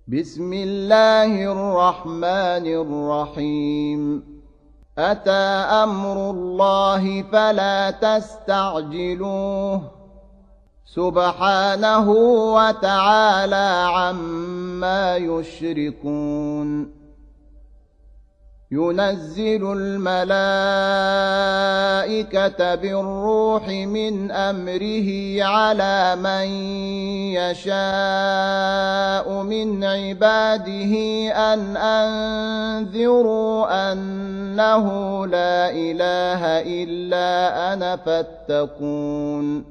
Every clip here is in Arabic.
بسم الله الرحمن الرحيم أتى أمر الله فلا تستعجلوه سبحانه وتعالى عما يشركون ينزل الملائكة بالروح من أمره على من يشاء من عباده أن أنذروا أنه لا إله إلا أنا فاتقون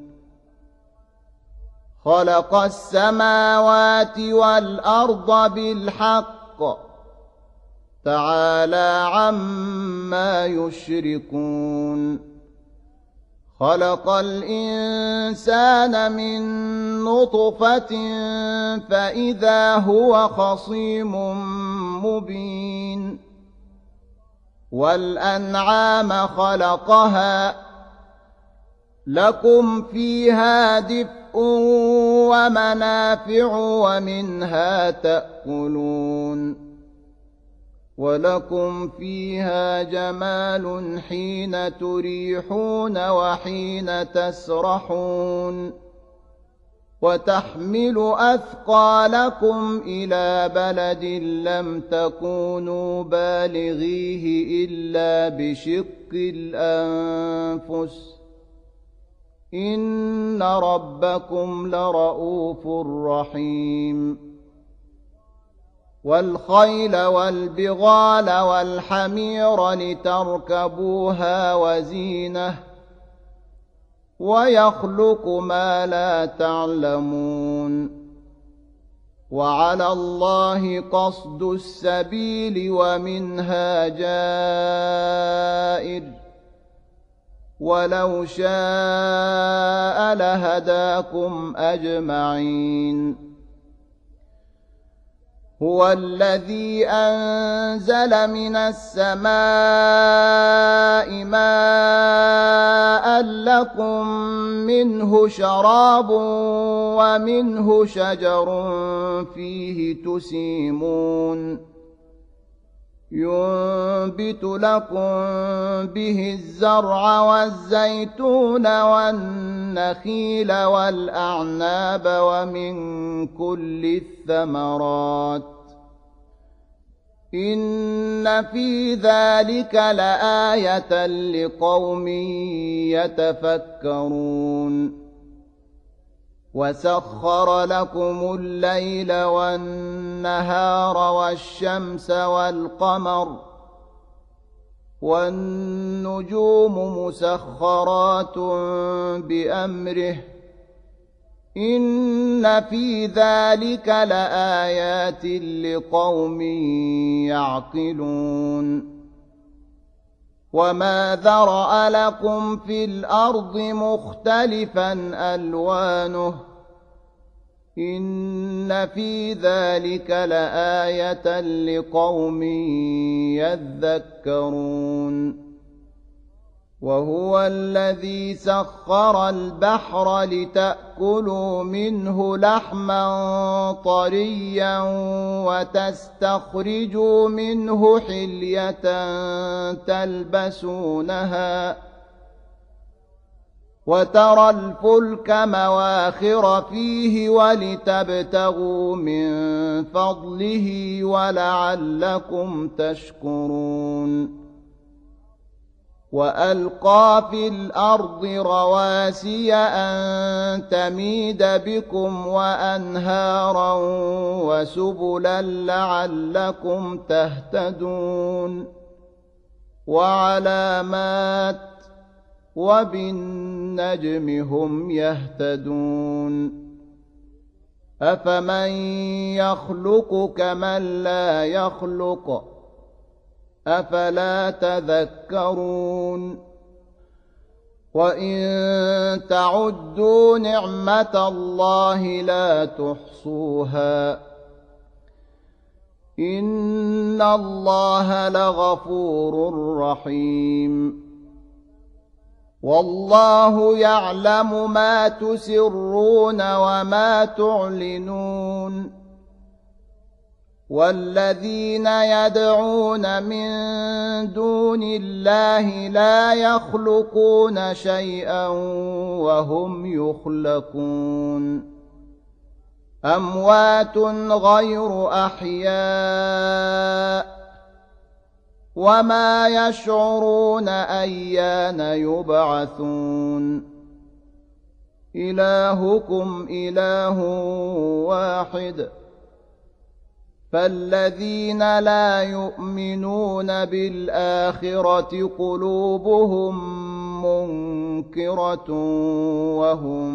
خلق السماوات والأرض بالحق تعالى عما يشركون خلق الإنسان من نطفة فإذا هو خصيم مبين والأنعام خلقها لكم فيها دفء ومنافع ومنها تأكلون ولكم فيها جمال حين تريحون وحين تسرحون وتحمل أثقالكم إلى بلد لم تكونوا بالغيه إلا بشق الأنفس إن ربكم لرؤوف رحيم والخيل والبغال والحمير لتركبوها وزينة ويخلق ما لا تعلمون وعلى الله قصد السبيل ومنها جائر ولو شاء لهداكم أجمعين هو الذي أنزل من السماء ماء لكم منه شراب ومنه شجر فيه تسيمون ينبت لكم به الزرع والزيتون والنخيل والأعناب ومن كل الثمرات إن في ذلك لآية لقوم يتفكرون وسخر لكم الليل والنهار والشمس والقمر والنجوم مسخرات بأمره إن في ذلك لآيات لقوم يعقلون وما ذرأ لكم في الأرض مختلفا ألوانه إن في ذلك لآية لقوم يذكرون وهو الذي سخر البحر لتأكلوا منه لحما طريا وتستخرجوا منه حلية تلبسونها وترى الفلك مواخر فيه ولتبتغوا من فضله ولعلكم تشكرون وألقى في الأرض رواسي أن تميد بكم وأنهارا وسبلا لعلكم تهتدون وعلامات وبالنجم هم يهتدون أفمن يخلق كمن لا يخلق أفلا تذكرون وإن تعدوا نعمة الله لا تحصوها إن الله لغفور رحيم والله يعلم ما تسرون وما تعلنون والذين يدعون من دون الله لا يخلقون شيئا وهم يخلقون أموات غير أحياء وما يشعرون أيان يبعثون إلهكم إله واحد فالذين لا يؤمنون بالآخرة قلوبهم منكرة وهم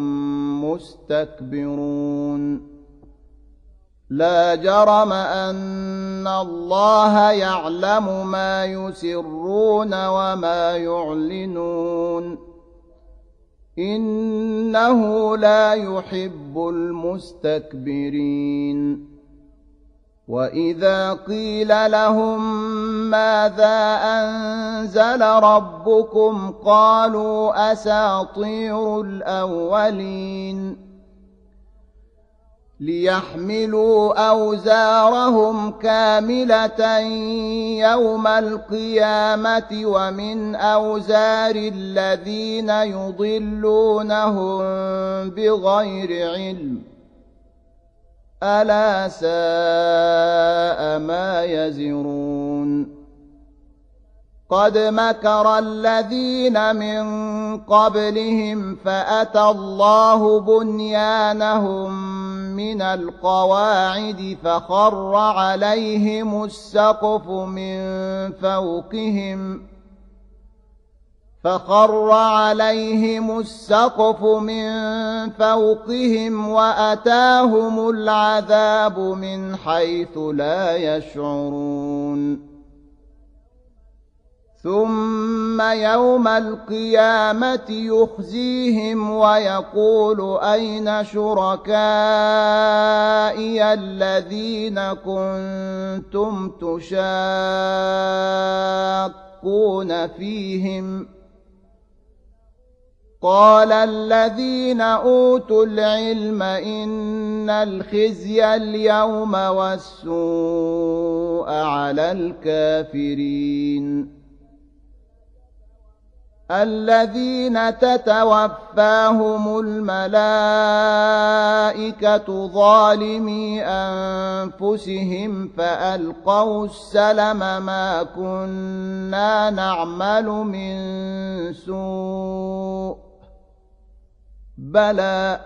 مستكبرون لا جرم أن الله يعلم ما يسرون وما يعلنون إنه لا يحب المستكبرين وإذا قيل لهم ماذا أنزل ربكم قالوا أساطير الأولين ليحملوا أوزارهم كاملة يوم القيامة ومن أوزار الذين يضلونهم بغير علم ألا ساء ما يزرون قد مكر الذين من قبلهم فأتى الله بنيانهم من القواعد فخر عليهم السقف من فوقهم وأتاهم العذاب من حيث لا يشعرون ثم يوم القيامة يخزيهم ويقول أين شركائي الذين كنتم تشاقون فيهم قال الذين أوتوا العلم إن الخزي اليوم والسوء على الكافرين الذين تتوفاهم الملائكة ظالمي أنفسهم فألقوا السلم ما كنا نعمل من سوء بلى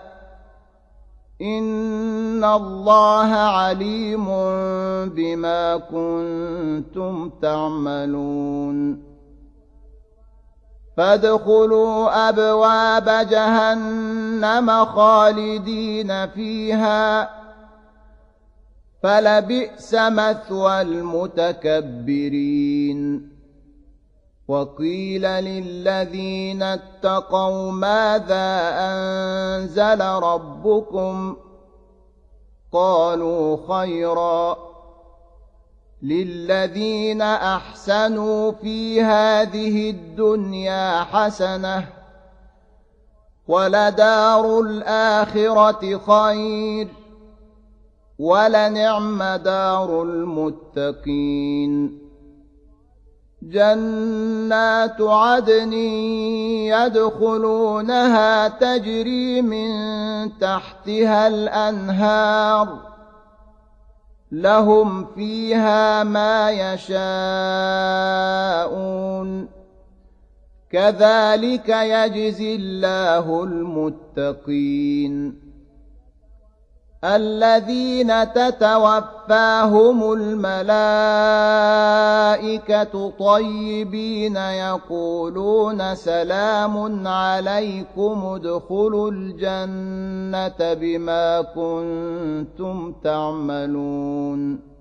إن الله عليم بما كنتم تعملون فادخلوا أبواب جهنم خالدين فيها فلبئس مثوى المتكبرين وقيل للذين اتقوا ماذا أنزل ربكم قالوا خيرا للذين أحسنوا في هذه الدنيا حسنة ولدار الآخرة خير ولنعم دار المتقين جنات عدن يدخلونها تجري من تحتها الأنهار لهم فيها ما يشاءون كذلك يجزي الله المتقين الذين تتوفاهم الملائكة طيبين يقولون سلام عليكم ادخلوا الجنة بما كنتم تعملون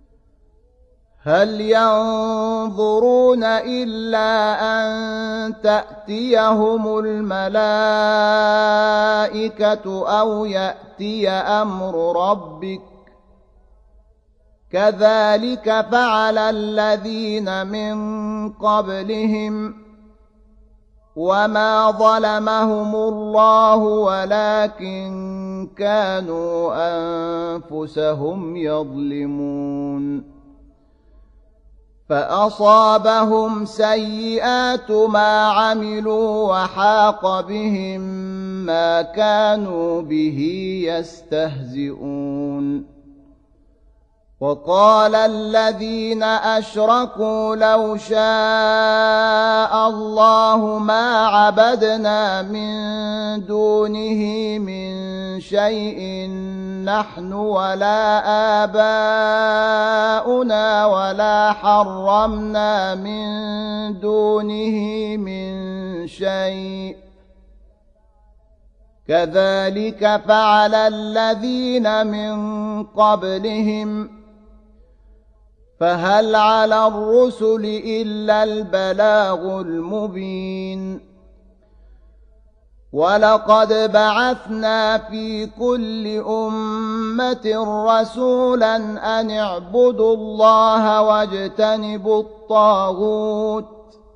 هل ينظرون إلا أن تأتيهم الملائكة أو يأتي أمر ربك كذلك فعل الذين من قبلهم وما ظلمهم الله ولكن كانوا أنفسهم يظلمون فأصابهم سيئات ما عملوا وحاق بهم ما كانوا به يستهزئون وقال الذين أشركوا لو شاء الله ما عبدنا من دونه من شيء نحن ولا آباؤنا ولا حرمنا من دونه من شيء كذلك فعل الذين من قبلهم فهل على الرسل إلا البلاغ المبين ولقد بعثنا في كل أمة رسولا أن اعبدوا الله واجتنبوا الطاغوت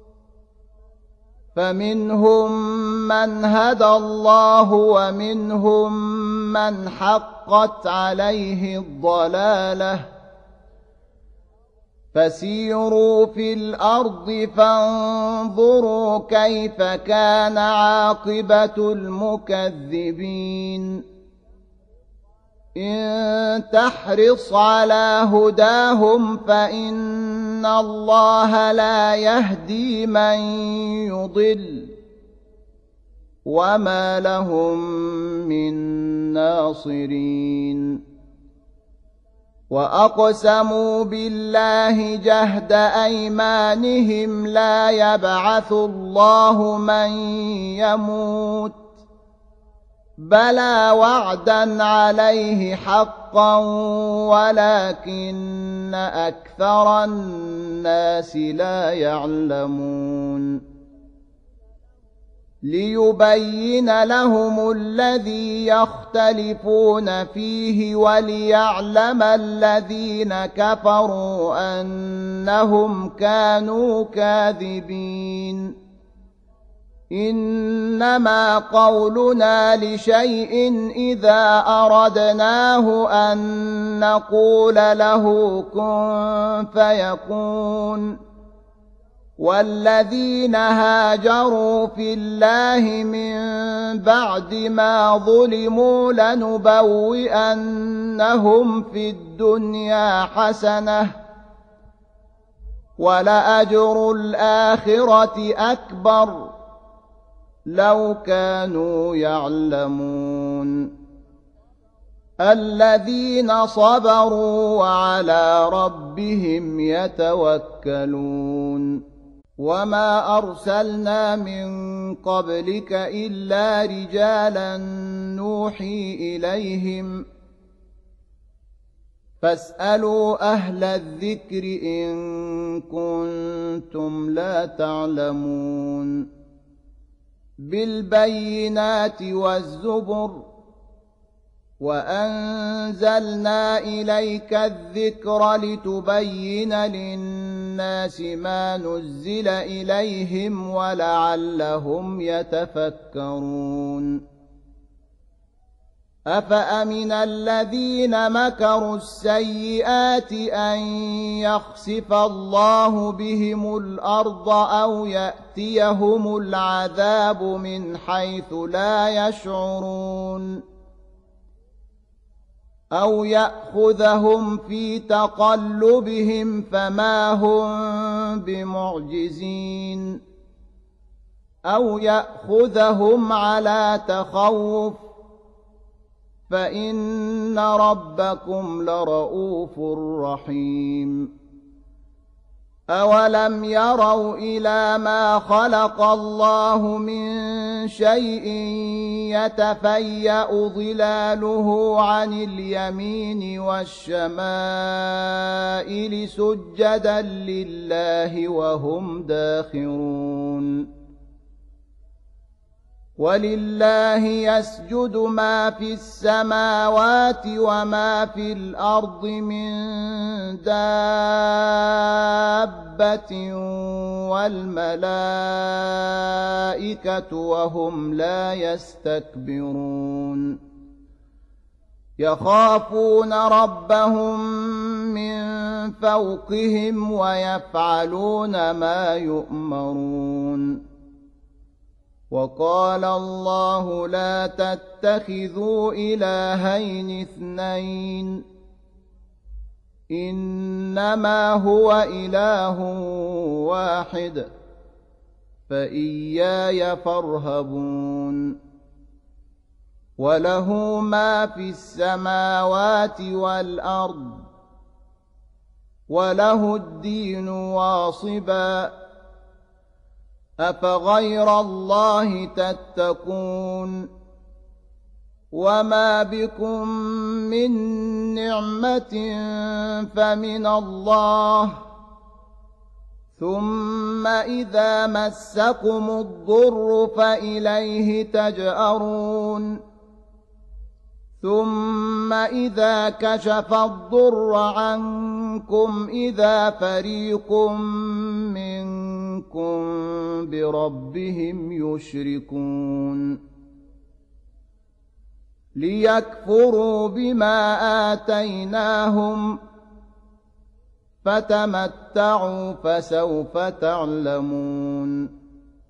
فمنهم من هدى الله ومنهم من حقت عليه الضلالة فسيروا في الأرض فانظروا كيف كان عاقبة المكذبين إن تحرص على هداهم فإن الله لا يهدي من يضل وما لهم من ناصرين وأقسموا بالله جهد أيمانهم لا يبعث الله من يموت بلى وعدا عليه حقا ولكن أكثر الناس لا يعلمون ليبين لهم الذي يختلفون فيه وليعلم الذين كفروا أنهم كانوا كاذبين إنما قولنا لشيء إذا أردناه أن نقول له كن فيكون والذين هاجروا في الله من بعد ما ظلموا لنبوئنهم في الدنيا حسنة ولأجر الآخرة أكبر لو كانوا يعلمون الذين صبروا وعلى ربهم يتوكلون وما أرسلنا من قبلك إلا رجالا نوحي إليهم فاسألوا أهل الذكر إن كنتم لا تعلمون بالبينات والزبر وأنزلنا إليك الذكر لتبين للناس ما نزل إليهم ولعلهم يتفكرون أفأمن الذين مكروا السيئات أن يخسف الله بهم الأرض أو يأتيهم العذاب من حيث لا يشعرون أو يأخذهم في تقلبهم فما هم بمعجزين أو يأخذهم على تخوف فإن ربكم لرؤوف رحيم أولم يروا إلى ما خلق الله من شيء يتفيأ ظلاله عن اليمين والشمائل سجدا لله وهم داخرون ولله يسجد ما في السماوات وما في الأرض من دابة دَابَّةٍ وَالْمَلَائِكَةُ وَهُمْ لَا يَسْتَكْبِرُونَ يَخَافُونَ رَبَّهُم مِّن فَوْقِهِمْ وَيَفْعَلُونَ مَا يُؤْمَرُونَ وَقَالَ اللَّهُ لَا تَتَّخِذُوا إِلَٰهَيْنِ اثْنَيْنِ إِنَّمَا هُوَ إِلَٰهٌ وَاحِدٌ فَإِيَّايَ فَارْهَبُونِ وَلَهُ مَا فِي السَّمَاوَاتِ وَالْأَرْضِ وَلَهُ الدِّينُ وَاصِبًا أَفَغَيْرَ اللَّهِ تَتَّقُونَ وَمَا بِكُم مِّن نِّعْمَةٍ فَمِنَ اللَّهِ ثُمَّ إِذَا مَسَّكُمُ الضُّرُّ فَإِلَيْهِ تَجْأَرُونَ ثُمَّ إِذَا كَشَفَ الضُّرَّ عَنكُمْ إِذَا فَرِيقٌ مِّنكُم بِرَبِّهِمْ يُشْرِكُونَ لِيَكْفُرُوا بِمَا آتَيْنَاهُمْ فَتَمَتَّعُوا فَسَوْفَ تَعْلَمُونَ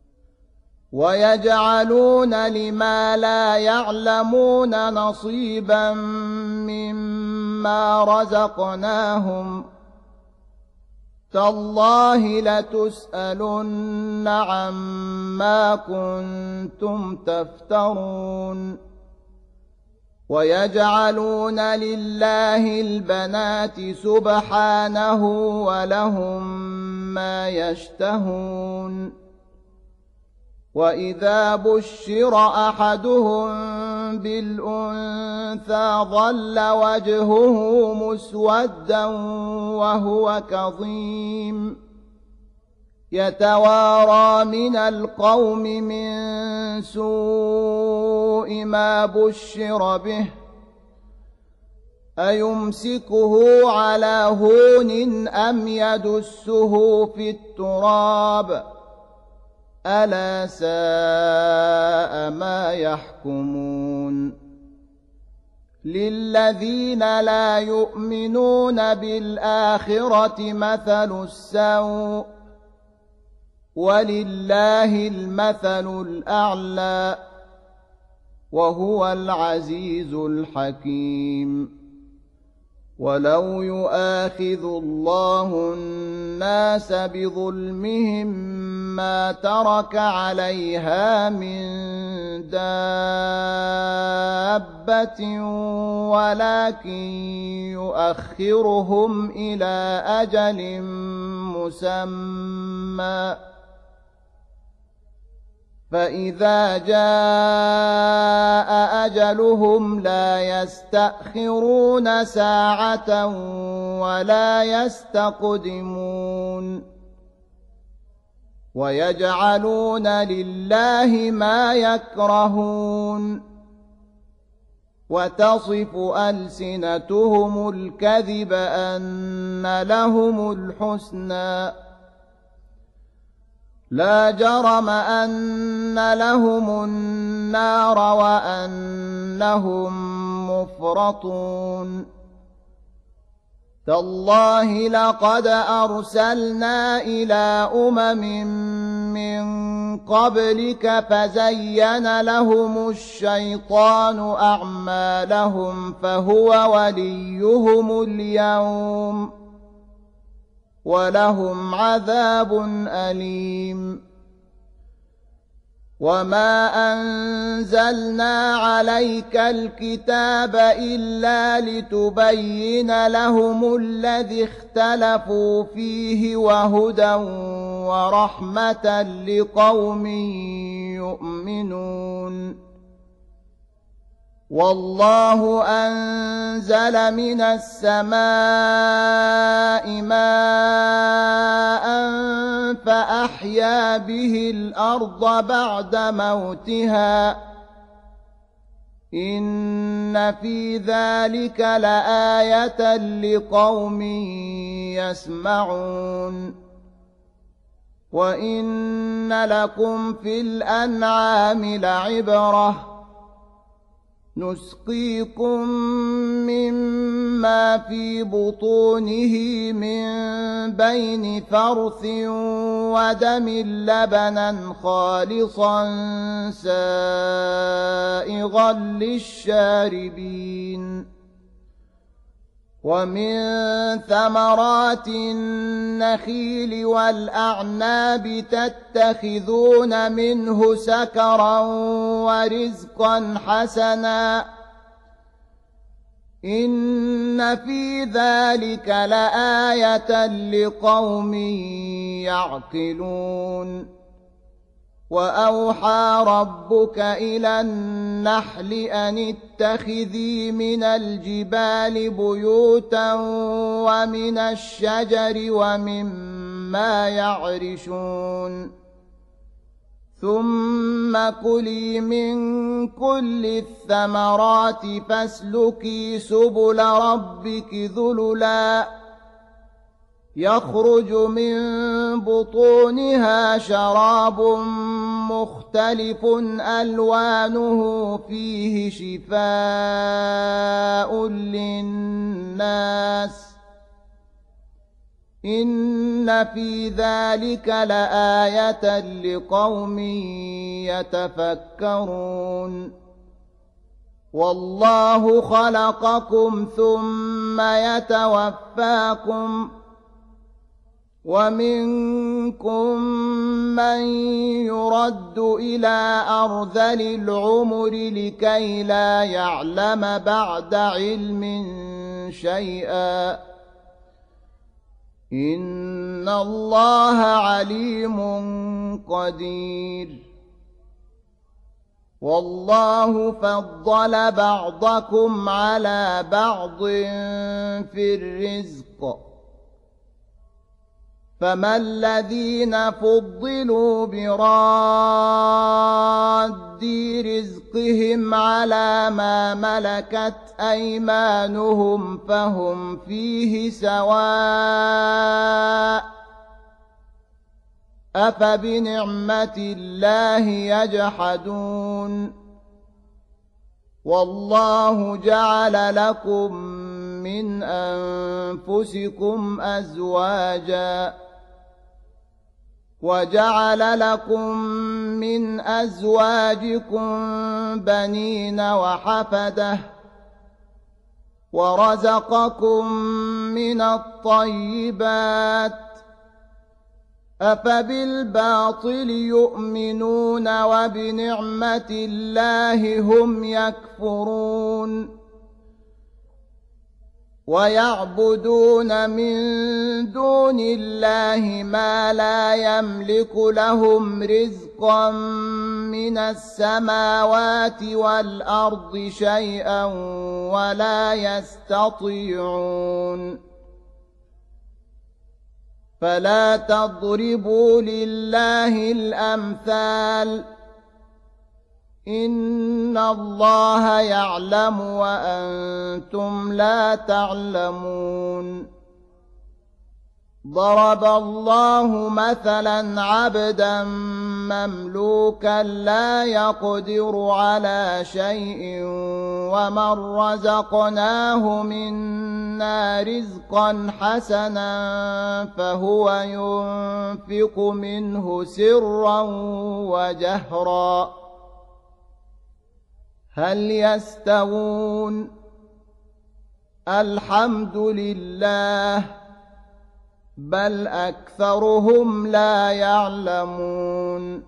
وَيَجْعَلُونَ لِمَا لَا يَعْلَمُونَ نَصِيبًا مِّمَّا رَزَقْنَاهُمْ تَاللَّهِ لَتُسْأَلُنَّ عَمَّا كُنتُمْ تَفْتَرُونَ وَيَجْعَلُونَ لِلَّهِ الْبَنَاتِ سُبْحَانَهُ وَلَهُم مَّا يَشْتَهُونَ وَإِذَا بُشِّرَ أَحَدُهُم بِالْأُنثَىٰ ظَلَّ وَجْهُهُ مُسْوَدًّا وَهُوَ كَظِيمٌ يَتَوَارَىٰ مِنَ الْقَوْمِ مِن سُوءِ مَا بُشِّرَ بِهِ أَيُمْسِكُهُ عَلَىٰ هُونٍ أَمْ يَدُسُّهُ فِي التُّرَابِ أَلَا سَاءَ مَا يَحْكُمُونَ لِلَّذِينَ لَا يُؤْمِنُونَ بِالْآخِرَةِ مَثَلُ السَّوْءِ وَلِلَّهِ الْمَثَلُ الْأَعْلَى وَهُوَ الْعَزِيزُ الْحَكِيمُ وَلَوْ يُؤَاخِذُ اللَّهُ النَّاسَ بِظُلْمِهِم مَّا تَرَكَ عَلَيْهَا مِن دَابَّةٍ وَلَٰكِن يُؤَخِّرُهُمْ إِلَىٰ أَجَلٍ مُّسَمًّى فَإِذَا جَاءَ أَجَلُهُمْ لَا يَسْتَأْخِرُونَ سَاعَةً وَلَا يَسْتَقْدِمُونَ وَيَجْعَلُونَ لِلَّهِ مَا يَكْرَهُونَ وَتَصِفُ أَلْسِنَتُهُمُ الْكَذِبَ أَنَّ لَهُمُ الْحُسْنَىٰ لَا جَرَمَ أَنَّ لَهُمُ النَّارَ وَأَنَّهُم مُّفْرَطُونَ تَاللَّهِ لَقَدْ أَرْسَلْنَا إِلَىٰ أُمَمٍ مِّن قَبْلِكَ فَزَيَّنَ لَهُمُ الشَّيْطَانُ أَعْمَالَهُمْ فَهُوَ وَلِيُّهُمُ الْيَوْمَ وَلَهُمْ عَذَابٌ أَلِيمٌ وَمَا أَنزَلْنَا عَلَيْكَ الْكِتَابَ إِلَّا لِتُبَيِّنَ لَهُمُ الَّذِي اخْتَلَفُوا فِيهِ وَهُدًى وَرَحْمَةً لِقَوْمٍ يُؤْمِنُونَ وَاللَّهُ أَنزَلَ مِنَ السَّمَاءِ مَاءً فَأَحْيَا بِهِ الْأَرْضَ بَعْدَ مَوْتِهَا إِنَّ فِي ذَلِكَ لَآيَةً لِقَوْمٍ يَسْمَعُونَ وإن لكم في الأنعام لعبرة نسقيكم مما في بطونه من بين فرث ودم لبنا خالصا سائغا للشاربين ومن ثمرات النخيل والأعناب تتخذون منه سكرا ورزقا حسنا إن في ذلك لآية لقوم يعقلون وأوحى ربك إلى النحل أن اتخذي من الجبال بيوتا ومن الشجر ومما يعرشون ثم كلي من كل الثمرات فاسلكي سبل ربك ذللا يخرج من بطونها شراب مختلف ألوانه فيه شفاء للناس إن في ذلك لآية لقوم يتفكرون والله خلقكم ثم يتوفاكم ومنكم من يرد إلى أرذل العمر لكي لا يعلم بعد علم شيئا إن الله عليم قدير والله فضل بعضكم على بعض في الرزق فما الذين فضلوا براد رزقهم على ما ملكت أيمانهم فهم فيه سواء أفبنعمة الله يجحدون والله جعل لكم من أنفسكم أزواجا وجعل لكم من أزواجكم بنين وحفدة ورزقكم من الطيبات أفبالباطل يؤمنون وبنعمة الله هم يكفرون ويعبدون من دون الله ما لا يملك لهم رزقا من السماوات والأرض شيئا ولا يستطيعون فلا تضربوا لله الأمثال إن الله يعلم وأنتم لا تعلمون ضرب الله مثلا عبدا مملوكا لا يقدر على شيء ومن رزقناه منا رزقا حسنا فهو ينفق منه سرا وجهرا هل يستوون الحمد لله بل أكثرهم لا يعلمون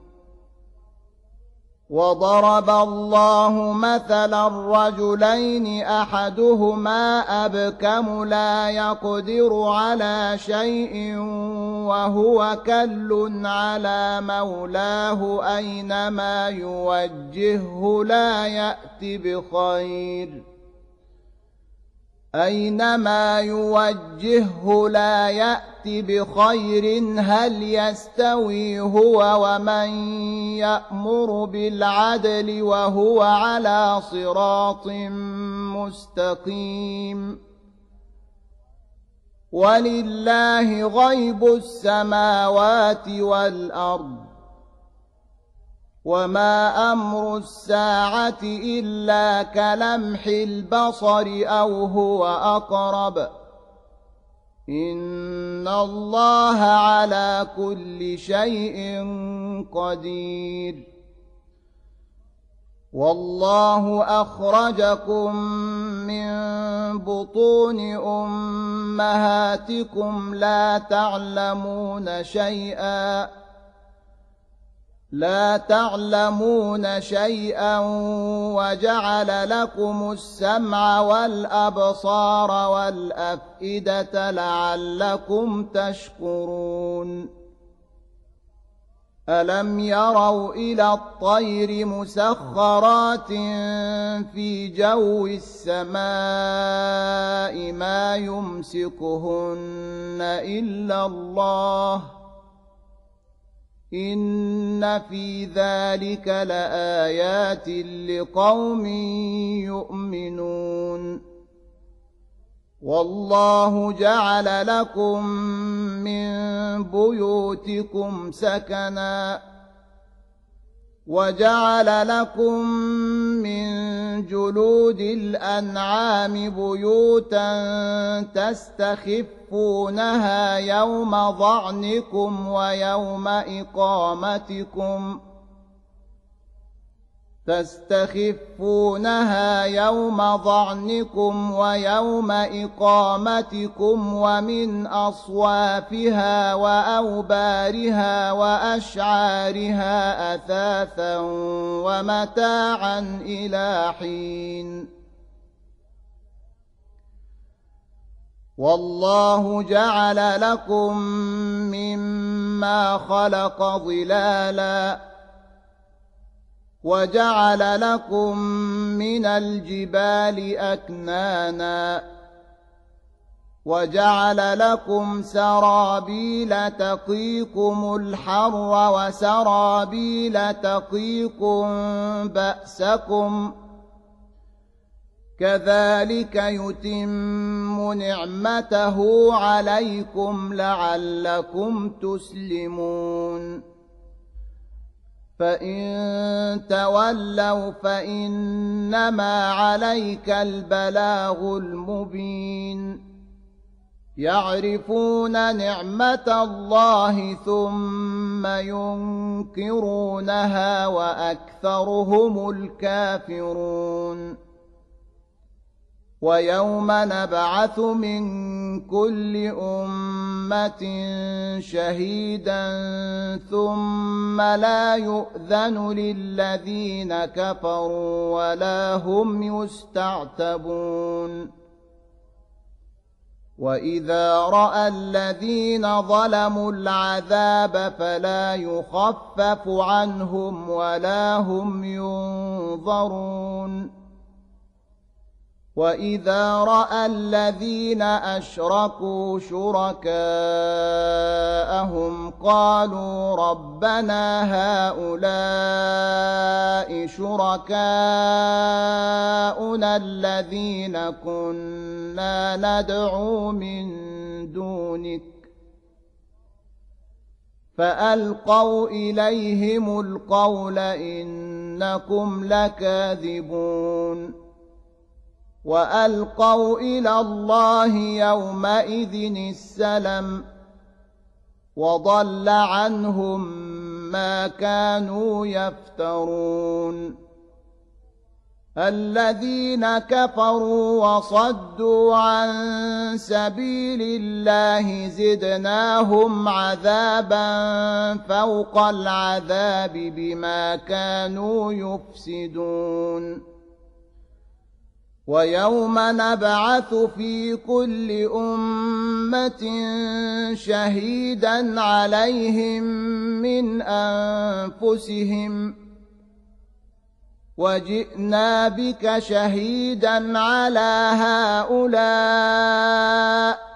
وضرب الله مثلا رجلين أحدهما أبكم لا يقدر على شيء وهو كل على مولاه أينما يوجهه لا يأت بخير أينما يوجهه لا يأت بخير هل يستوي هو ومن يأمر بالعدل وهو على صراط مستقيم ولله غيب السماوات والأرض وما أمر الساعة إلا كلمح البصر أو هو أقرب إن الله على كل شيء قدير والله أخرجكم من بطون أمهاتكم لا تعلمون شيئا وجعل لكم السمع والأبصار والأفئدة لعلكم تشكرون ألم يروا إلى الطير مسخرات في جو السماء ما يمسكهن إلا الله إن في ذلك لآيات لقوم يؤمنون والله جعل لكم من بيوتكم سكنا وجعل لكم من جلود الأنعام بيوتا تستخفونها يوم ظعنكم ويوم إقامتكم ومن أصوافها وأوبارها وأشعارها أثاثا ومتاعا إلى حين والله جعل لكم مما خلق ظلالا وجعل لكم من الجبال أكنانا وجعل لكم سرابيل تقيكم الحر وسرابيل تقيكم بأسكم كذلك يتم نعمته عليكم لعلكم تسلمون فإن تولوا فإنما عليك البلاغ المبين يعرفون نعمة الله ثم ينكرونها وأكثرهم الكافرون ويوم نبعث من كل أمة شهيدا ثم لا يؤذن للذين كفروا ولا هم يستعتبون وإذا رأى الذين ظلموا العذاب فلا يخفف عنهم ولا هم ينظرون وإذا رأى الذين أشركوا شركاءهم قالوا ربنا هؤلاء شركاؤنا الذين كنا ندعو من دونك فألقوا إليهم القول إنكم لكاذبون وألقوا إلى الله يومئذ السلم وضل عنهم ما كانوا يفترون الذين كفروا وصدوا عن سبيل الله زدناهم عذابا فوق العذاب بما كانوا يفسدون ويوم نبعث في كل أمة شهيدا عليهم من أنفسهم وجئنا بك شهيدا على هؤلاء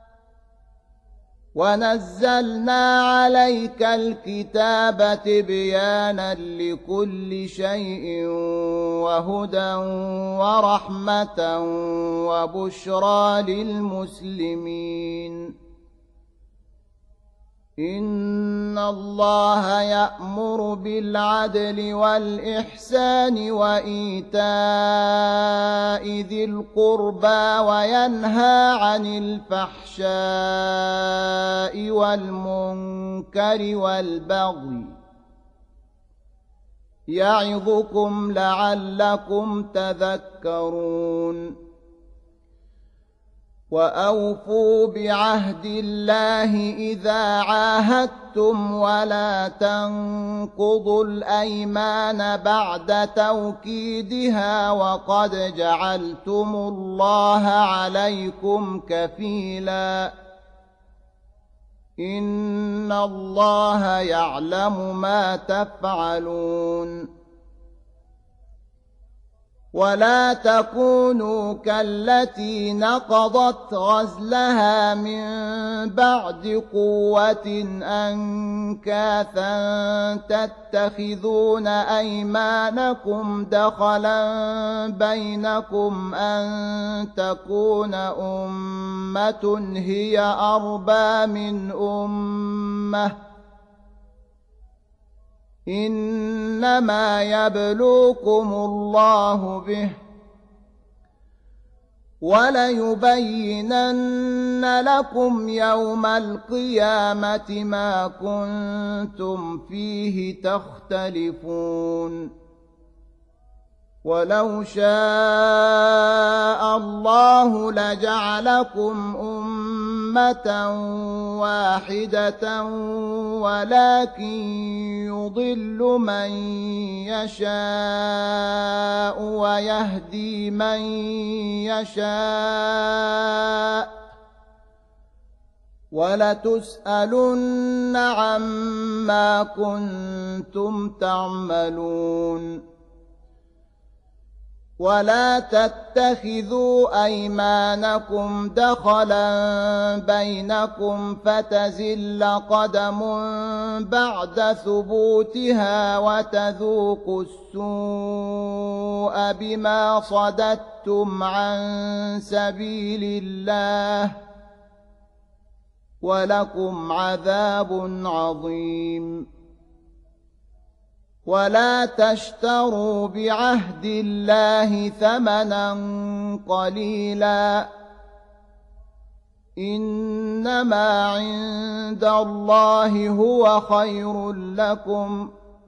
ونزلنا عليك الكتاب تبيانا لكل شيء وهدى ورحمة وبشرى للمسلمين إن الله يأمر بالعدل والإحسان وإيتاء ذي القربى وينهى عن الفحشاء والمنكر والبغي يعظكم لعلكم تذكرون وأوفوا بعهد الله إذا عاهدتم ولا تنقضوا الأيمان بعد توكيدها وقد جعلتم الله عليكم كفيلا إن الله يعلم ما تفعلون ولا تكونوا كالتي نقضت غزلها من بعد قوة أنكاثا تتخذون أيمانكم دخلا بينكم أن تكون أمة هي أربى من أمة إنما يبلوكم الله به وليبينن لكم يوم القيامة ما كنتم فيه تختلفون ولو شاء الله لجعلكم أمة واحدة ولكن يضل من يشاء ويهدي من يشاء ولتسألن عما كنتم تعملون ولا تتخذوا أيمانكم دخلا بينكم فتزل قدم بعد ثبوتها وتذوقوا السوء بما صددتم عن سبيل الله ولكم عذاب عظيم ولا تشتروا بعهد الله ثمنا قليلا إنما عند الله هو خير لكم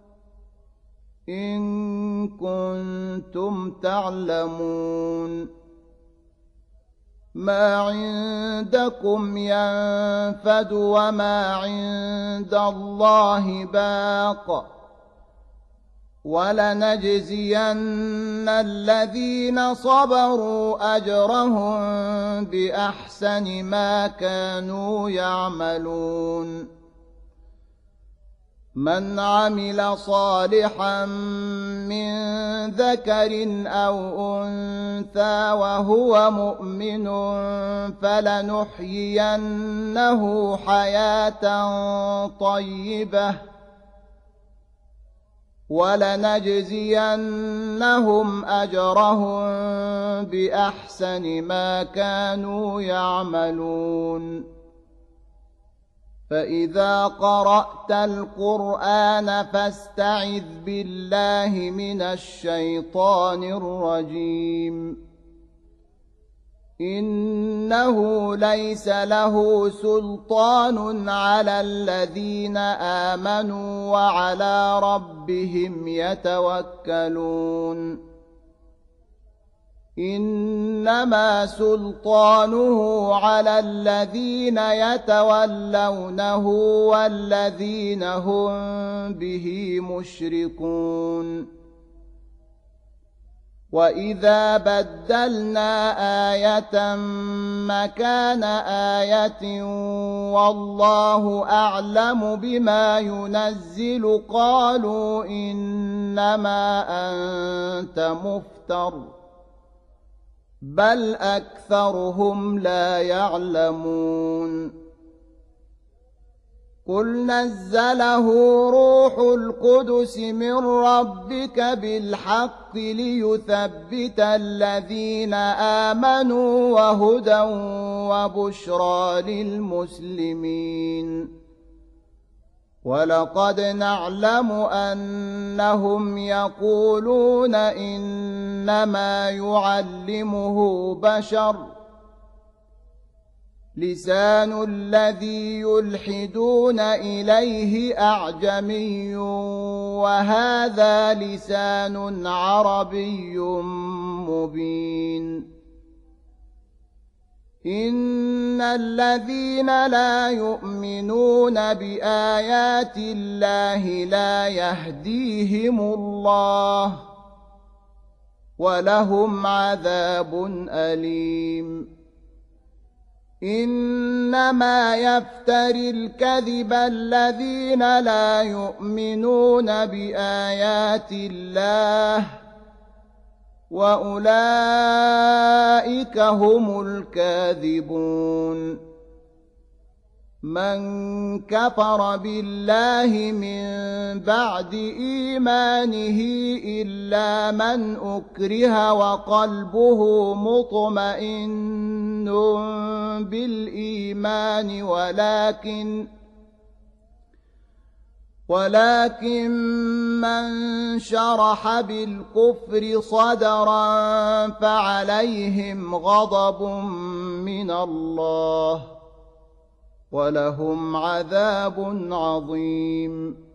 إن كنتم تعلمون ما عندكم ينفد وما عند الله باق ولنجزين الذين صبروا أجرهم بأحسن ما كانوا يعملون من عمل صالحا من ذكر أو أنثى وهو مؤمن فلنحيينه حياة طيبة ولنجزينهم أجرهم بأحسن ما كانوا يعملون فإذا قرأت القرآن فاستعذ بالله من الشيطان الرجيم إنه ليس له سلطان على الذين آمنوا وعلى ربهم يتوكلون إنما سلطانه على الذين يتولونه والذين هم به مشركون وإذا بدلنا آية مكان آية والله أعلم بما ينزل قالوا إنما أنت مفتر بل أكثرهم لا يعلمون قل نزله روح القدس من ربك بالحق ليثبت الذين آمنوا وهدى وبشرى للمسلمين ولقد نعلم أنهم يقولون إنما يعلمه بشر لسان الذي يلحدون إليه أعجمي وهذا لسان عربي مبين إن الذين لا يؤمنون بآيات الله لا يهديهم الله ولهم عذاب أليم إنما يفتري الكذب الذين لا يؤمنون بآيات الله وأولئك هم الكاذبون من كفر بالله من بعد إيمانه إلا من أكره وقلبه مطمئن بالإيمان ولكن من شرح بالكفر صدرا فعليهم غضب من الله ولهم عذاب عظيم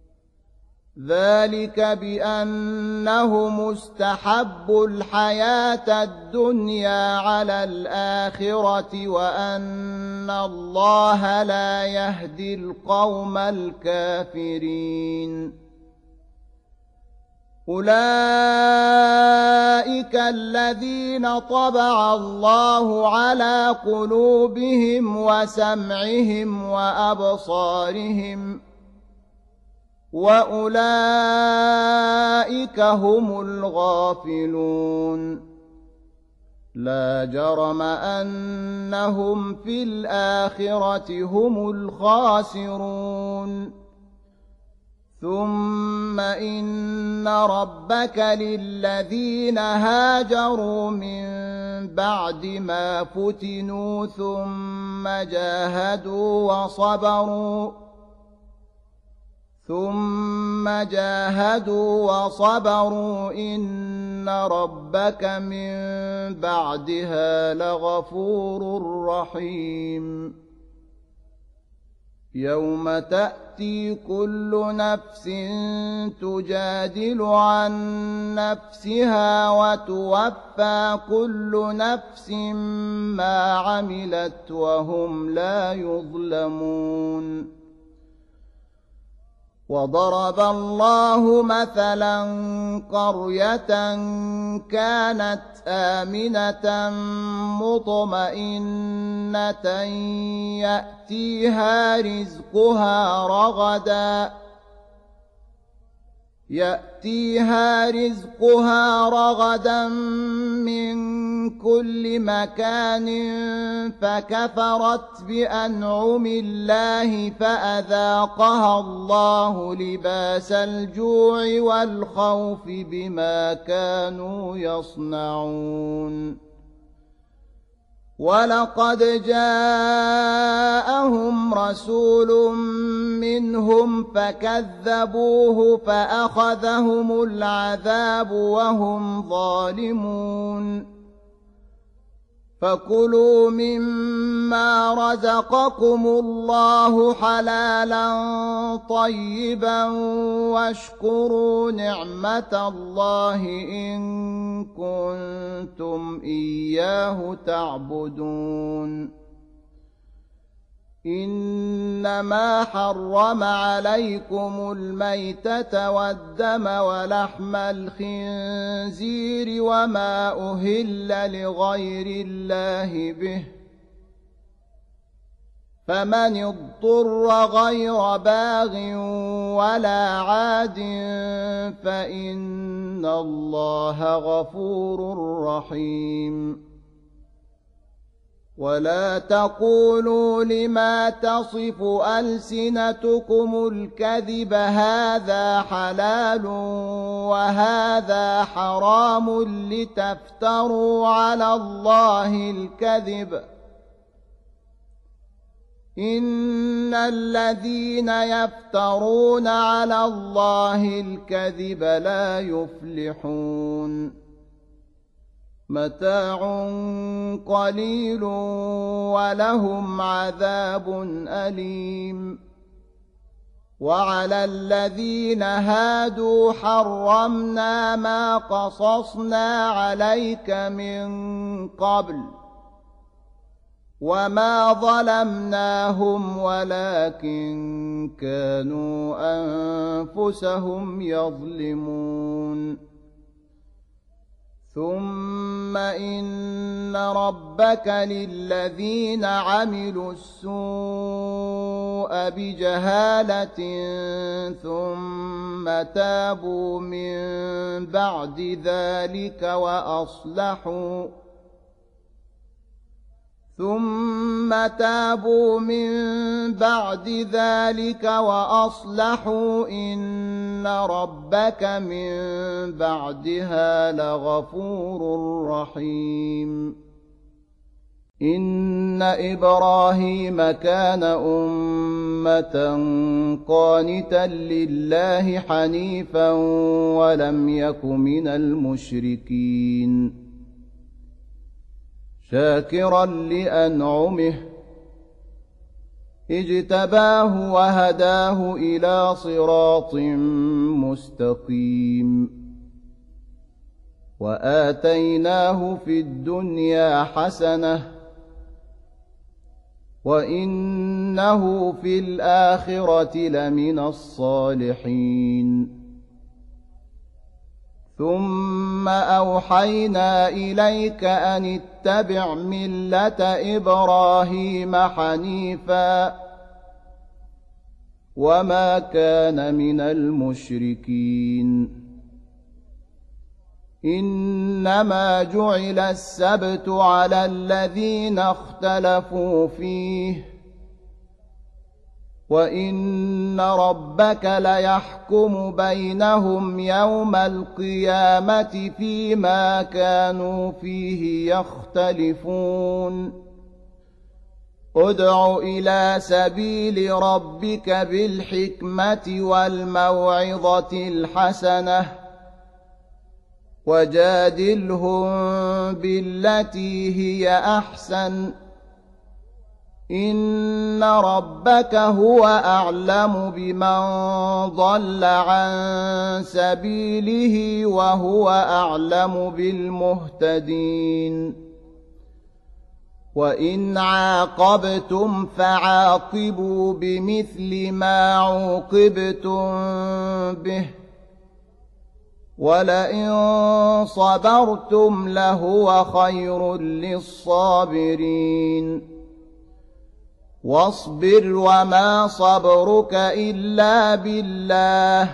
ذلك بأنهم استحبوا الحياة الدنيا على الآخرة وأن الله لا يهدي القوم الكافرين أولئك الذين طبع الله على قلوبهم وسمعهم وأبصارهم وأولئك هم الغافلون لا جرم أنهم في الآخرة هم الخاسرون ثم إن ربك للذين هاجروا من بعد ما فتنوا ثم جاهدوا وصبروا إن ربك من بعدها لغفور رحيم يوم تأتي كل نفس تجادل عن نفسها وتوفى كل نفس ما عملت وهم لا يظلمون وضرب الله مثلا قرية كانت آمنة مطمئنة يأتيها رزقها رغدا من كل مكان فكفرت بأنعم الله فأذاقها الله لباس الجوع والخوف بما كانوا يصنعون ولقد جاءهم رسول منهم فكذبوه فأخذهم العذاب وهم ظالمون فكلوا مما رزقكم الله حلالا طيبا واشكروا نعمة الله إن كنتم إياه تعبدون إنما حرم عليكم الميتة والدم ولحم الخنزير وما أهل لغير الله به فمن اضطر غير باغ ولا عاد فإن الله غفور رحيم ولا تقولوا لما تصف ألسنتكم الكذب هذا حلال وهذا حرام لتفتروا على الله الكذب إن إن الذين يفترون على الله الكذب لا يفلحون متاع قليل ولهم عذاب أليم وعلى الذين هادوا حرمنا ما قصصنا عليك من قبل وما ظلمناهم ولكن كانوا أنفسهم يظلمون ثم إن ربك للذين عملوا السوء بجهالة ثم تابوا من بعد ذلك وأصلحوا إن ربك من بعدها لغفور رحيم إن إبراهيم كان أمة قانتا لله حنيفا ولم يك من المشركين شاكرا لأنعمه اجتباه وهداه إلى صراط مستقيم وآتيناه في الدنيا حسنة وإنه في الآخرة لمن الصالحين ثم أوحينا إليك أن اتبع ملة إبراهيم حنيفا وما كان من المشركين إنما جعل السبت على الذين اختلفوا فيه وإن ربك ليحكم بينهم يوم القيامة فيما كانوا فيه يختلفون ادع إلى سبيل ربك بالحكمة والموعظة الحسنة وجادلهم بالتي هي أحسن إن ربك هو أعلم بمن ضل عن سبيله وهو أعلم بالمهتدين وإن عاقبتم فعاقبوا بمثل ما عوقبتم به ولئن صبرتم لهو خير للصابرين واصبر وما صبرك إلا بالله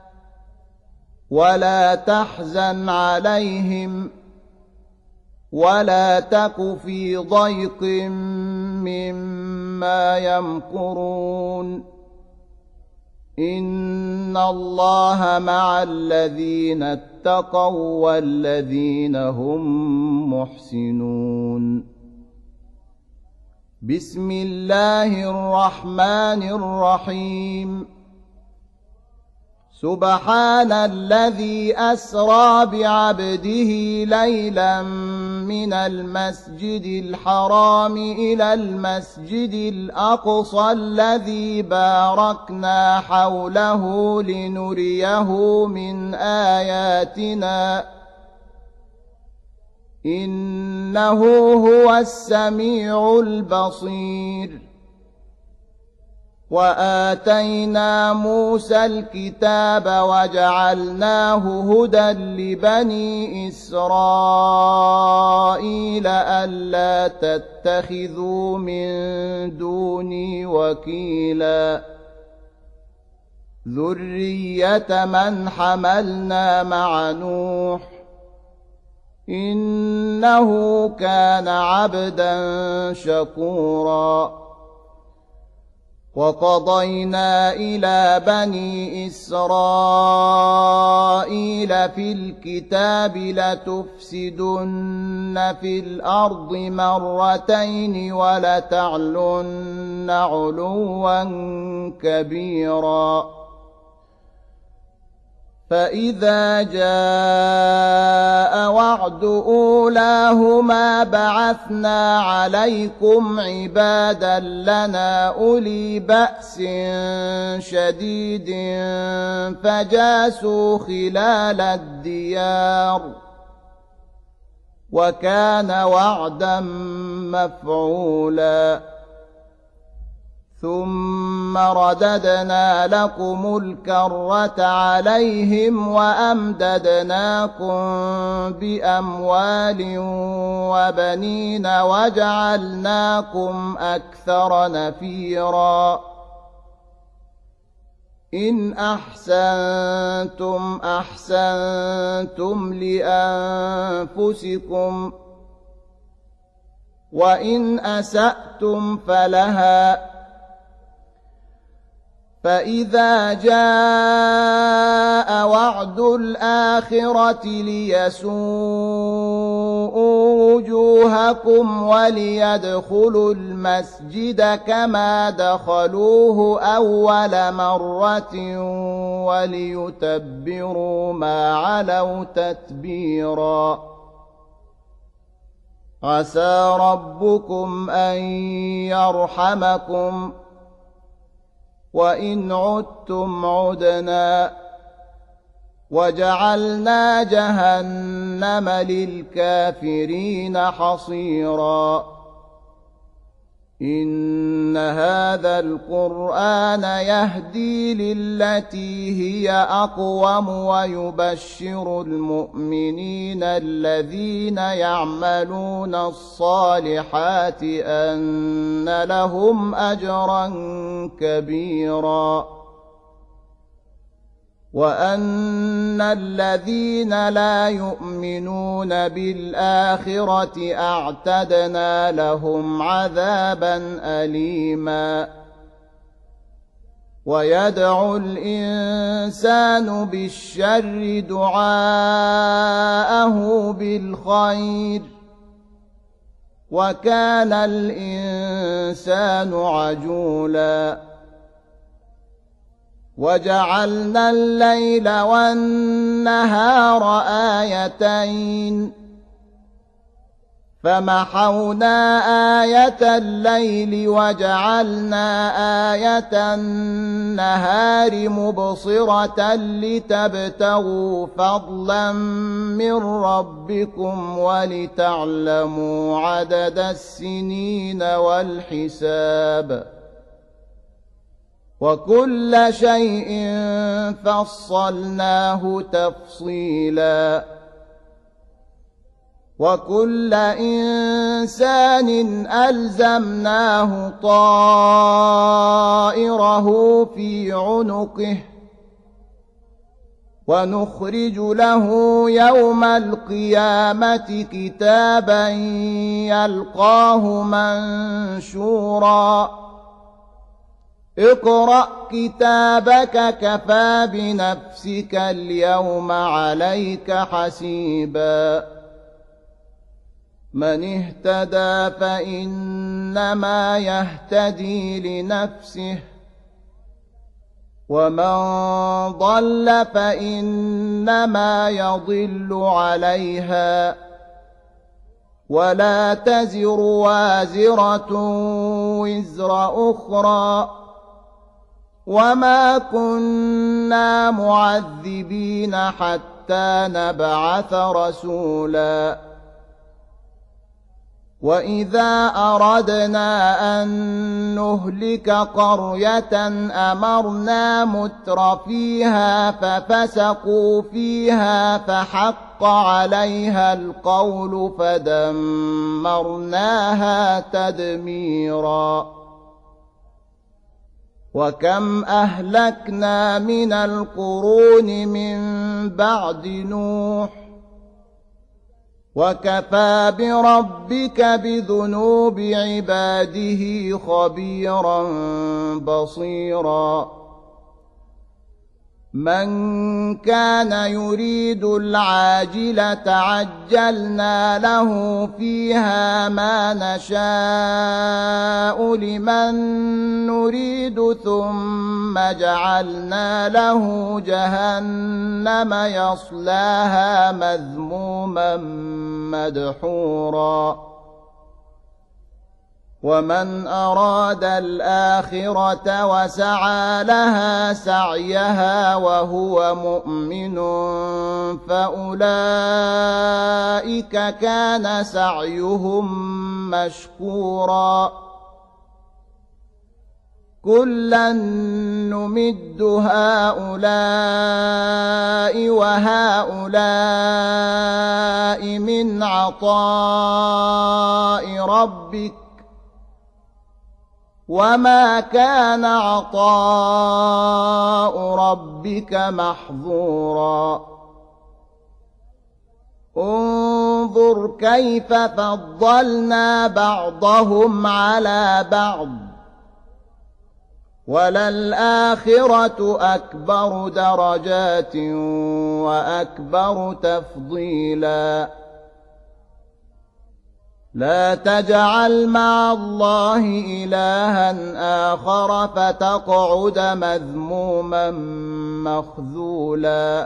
ولا تحزن عليهم ولا تك في ضيق مما يمكرون إن الله مع الذين اتقوا والذين هم محسنون بسم الله الرحمن الرحيم سبحان الذي أسرى بعبده ليلا من المسجد الحرام إلى المسجد الأقصى الذي باركنا حوله لنريه من آياتنا إنه هو السميع البصير وآتينا موسى الكتاب وجعلناه هدى لبني إسرائيل ألا تتخذوا من دوني وكيلا ذرية من حملنا مع نوح إنه كان عبدا شكورا وقضينا إلى بني إسرائيل في الكتاب لتفسدن في الأرض مرتين ولتعلن علوا كبيرا فإذا جاء وعد أولاهما بعثنا عليكم عبادا لنا أولي بأس شديد فجاسوا خلال الديار وكان وعدا مفعولا ثم رددنا لكم الكرة عليهم وأمددناكم بأموال وبنين وجعلناكم أكثر نفيرا إن أحسنتم أحسنتم لأنفسكم وإن أسأتم فلها فإذا جاء وعد الآخرة ليسوءوا وجوهكم وليدخلوا المسجد كما دخلوه أول مرة وليتبروا ما علوا تتبيرا عسى ربكم أن يرحمكم وإن عدتم عدنا وجعلنا جهنم للكافرين حصيرا إن هذا القرآن يهدي للتي هي أقوم ويبشر المؤمنين الذين يعملون الصالحات أن لهم أجرا كبيرا وأن الذين لا يؤمنون بالآخرة أعتدنا لهم عذابا أليما ويدعو الإنسان بالشر دعاءه بالخير وكان الإنسان عجولا وجعلنا الليل والنهار آيتين فمحونا آية الليل وجعلنا آية النهار مبصرة لتبتغوا فضلا من ربكم ولتعلموا عدد السنين والحساب وكل شيء فصلناه تفصيلا وكل إنسان ألزمناه طائره في عنقه ونخرج له يوم القيامة كتابا يلقاه منشورا اقرأ كتابك كفى بنفسك اليوم عليك حسيبا من اهتدى فإنما يهتدي لنفسه ومن ضل فإنما يضل عليها ولا تزر وازرة وزر أخرى وما كنا معذبين حتى نبعث رسولا وإذا أردنا أن نهلك قرية أمرنا متر فيها ففسقوا فيها فحق عليها القول فدمرناها تدميرا وكم أهلكنا من القرون من بعد نوح وكفى بربك بذنوب عباده خبيرا بصيرا من كان يريد العاجلة عجلنا له فيها ما نشاء لمن نريد ثم جعلنا له جهنم يصلاها مذموما مدحورا ومن أراد الآخرة وسعى لها سعيها وهو مؤمن فأولئك كان سعيهم مشكورا كلا نمد هؤلاء وهؤلاء من عطاء ربك وما كان عطاء ربك محظورا انظر كيف فضلنا بعضهم على بعض وللآخرة أكبر درجات وأكبر تفضيلا لا تجعل مع الله إلها آخر فتقعد مذموما مخذولا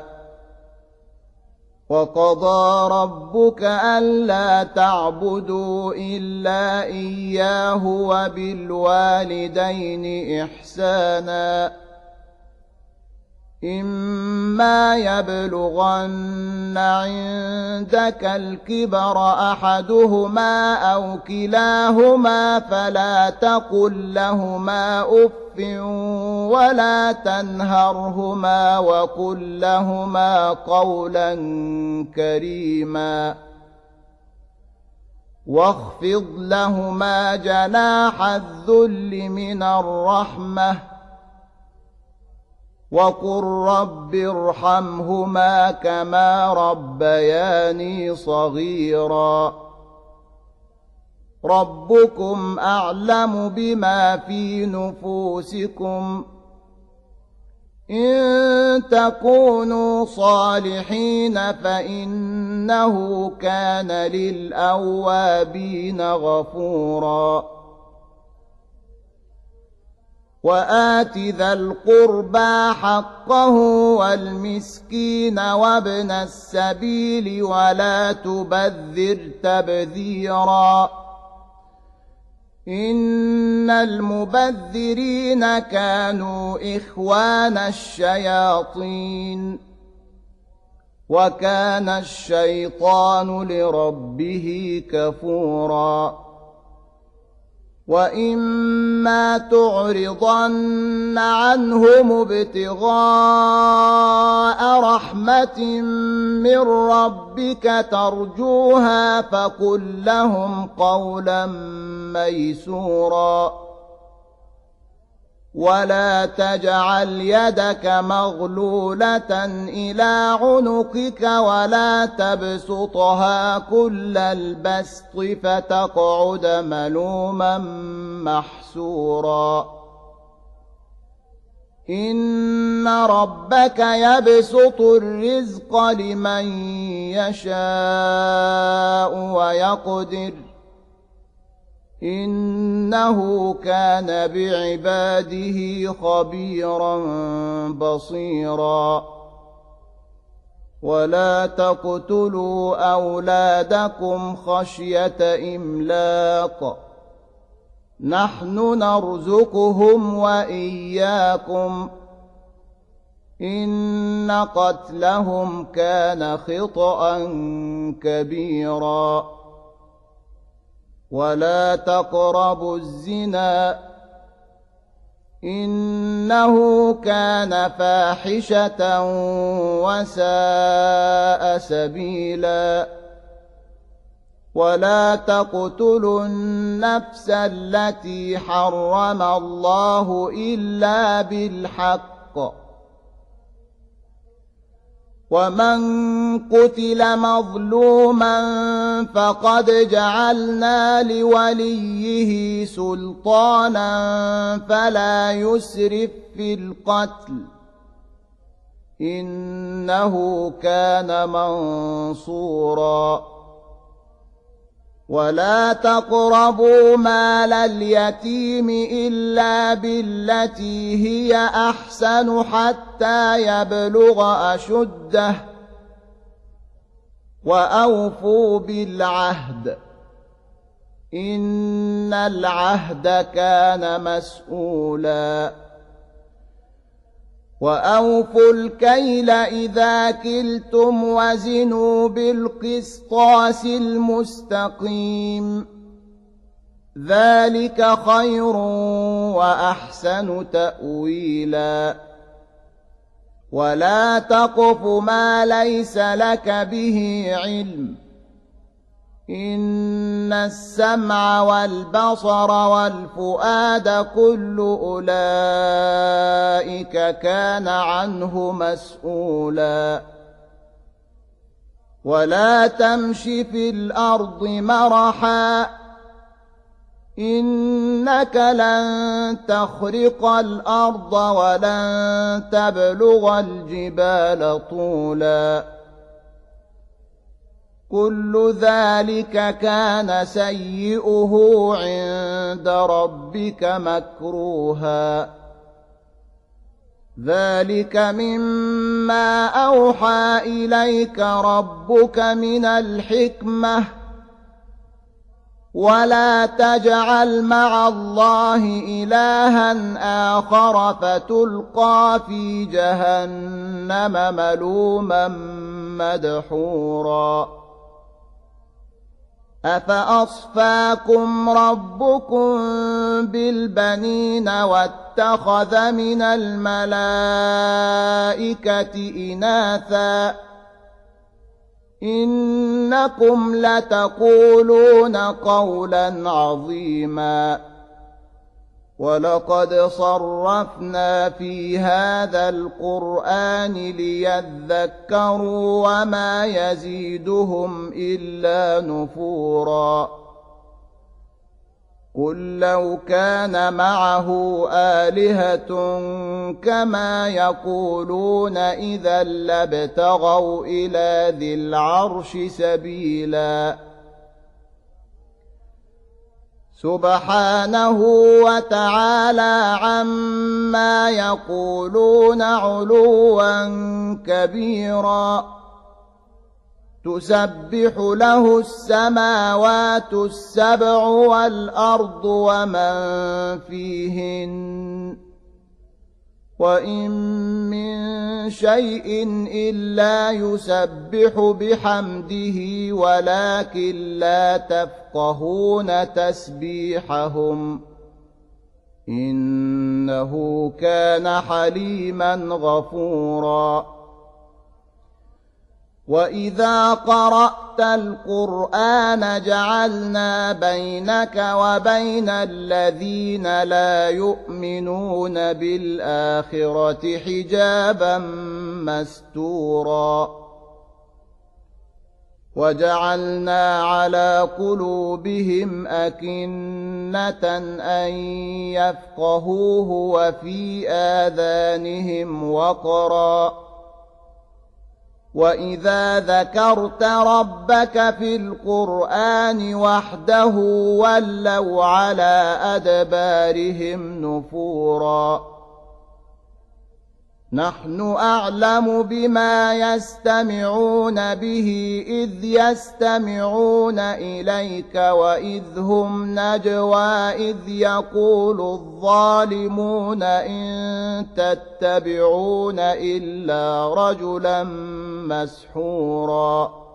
وقضى ربك ألا تعبدوا إلا إياه وبالوالدين إحسانا إما يبلغن عندك الكبر أحدهما أو كلاهما فلا تقل لهما أف ولا تنهرهما وقل لهما قولا كريما واخفض لهما جناح الذل من الرحمة وقل رب ارحمهما كما ربياني صغيرا ربكم أعلم بما في نفوسكم إن تكونوا صالحين فإنه كان للأوابين غفورا وآت ذا القربى حقه والمسكين وابن السبيل ولا تبذر تبذيرا إن المبذرين كانوا إخوان الشياطين وكان الشيطان لربه كفورا وإما تعرضن عنهم ابتغاء رحمة من ربك ترجوها فقل لهم قولا ميسورا ولا تجعل يدك مغلولة إلى عنقك ولا تبسطها كل البسط فتقعد ملوما محسورا إن ربك يبسط الرزق لمن يشاء ويقدر إنه كان بعباده خبيرا بصيرا ولا تقتلوا أولادكم خشية إملاق نحن نرزقهم وإياكم إن قتلهم كان خطأ كبيرا ولا تقربوا الزنا إنه كان فاحشة وساء سبيلا ولا تقتلوا النفس التي حرم الله إلا بالحق ومن قتل مظلوما فقد جعلنا لوليه سلطانا فلا يسرف في القتل إنه كان منصورا ولا تقربوا مال اليتيم إلا بالتي هي أحسن حتى يبلغ أشده وأوفوا بالعهد إن العهد كان مسؤولا وأوفوا الكيل إذا كلتم وزنوا بالقسطاس المستقيم ذلك خير وأحسن تأويلا ولا تقف ما ليس لك به علم إن السمع والبصر والفؤاد كل أولئك كان عنه مسؤولا ولا تمش في الأرض مرحا إنك لن تخرق الأرض ولن تبلغ الجبال طولا كل ذلك كان سيئه عند ربك مكروها ذلك مما أوحى إليك ربك من الحكمة ولا تجعل مع الله إلها آخر فتلقى في جهنم ملوما مدحورا أفأصفاكم ربكم بالبنين واتخذ من الملائكة إناثا إنكم لتقولون قولا عظيما ولقد صرفنا في هذا القرآن ليذكروا وما يزيدهم إلا نفورا قل لو كان معه آلهة كما يقولون إذا لابتغوا إلى ذي العرش سبيلا سبحانه وتعالى عما يقولون علوا كبيرا تسبح له السماوات السبع والأرض ومن فيهن وإن من شيء إلا يسبح بحمده ولكن لا تفقهون تسبيحهم إنه كان حليما غفورا وإذا قرأت القرآن جعلنا بينك وبين الذين لا يؤمنون بالآخرة حجابا مستورا وجعلنا على قلوبهم أكنة أن يفقهوه وفي آذانهم وقرا وإذا ذكرت ربك في القرآن وحده ولوا على أدبارهم نفورا نحن أعلم بما يستمعون به إذ يستمعون إليك وإذ هم نجوى إذ يقول الظالمون إن تتبعون إلا رجلا مسحورا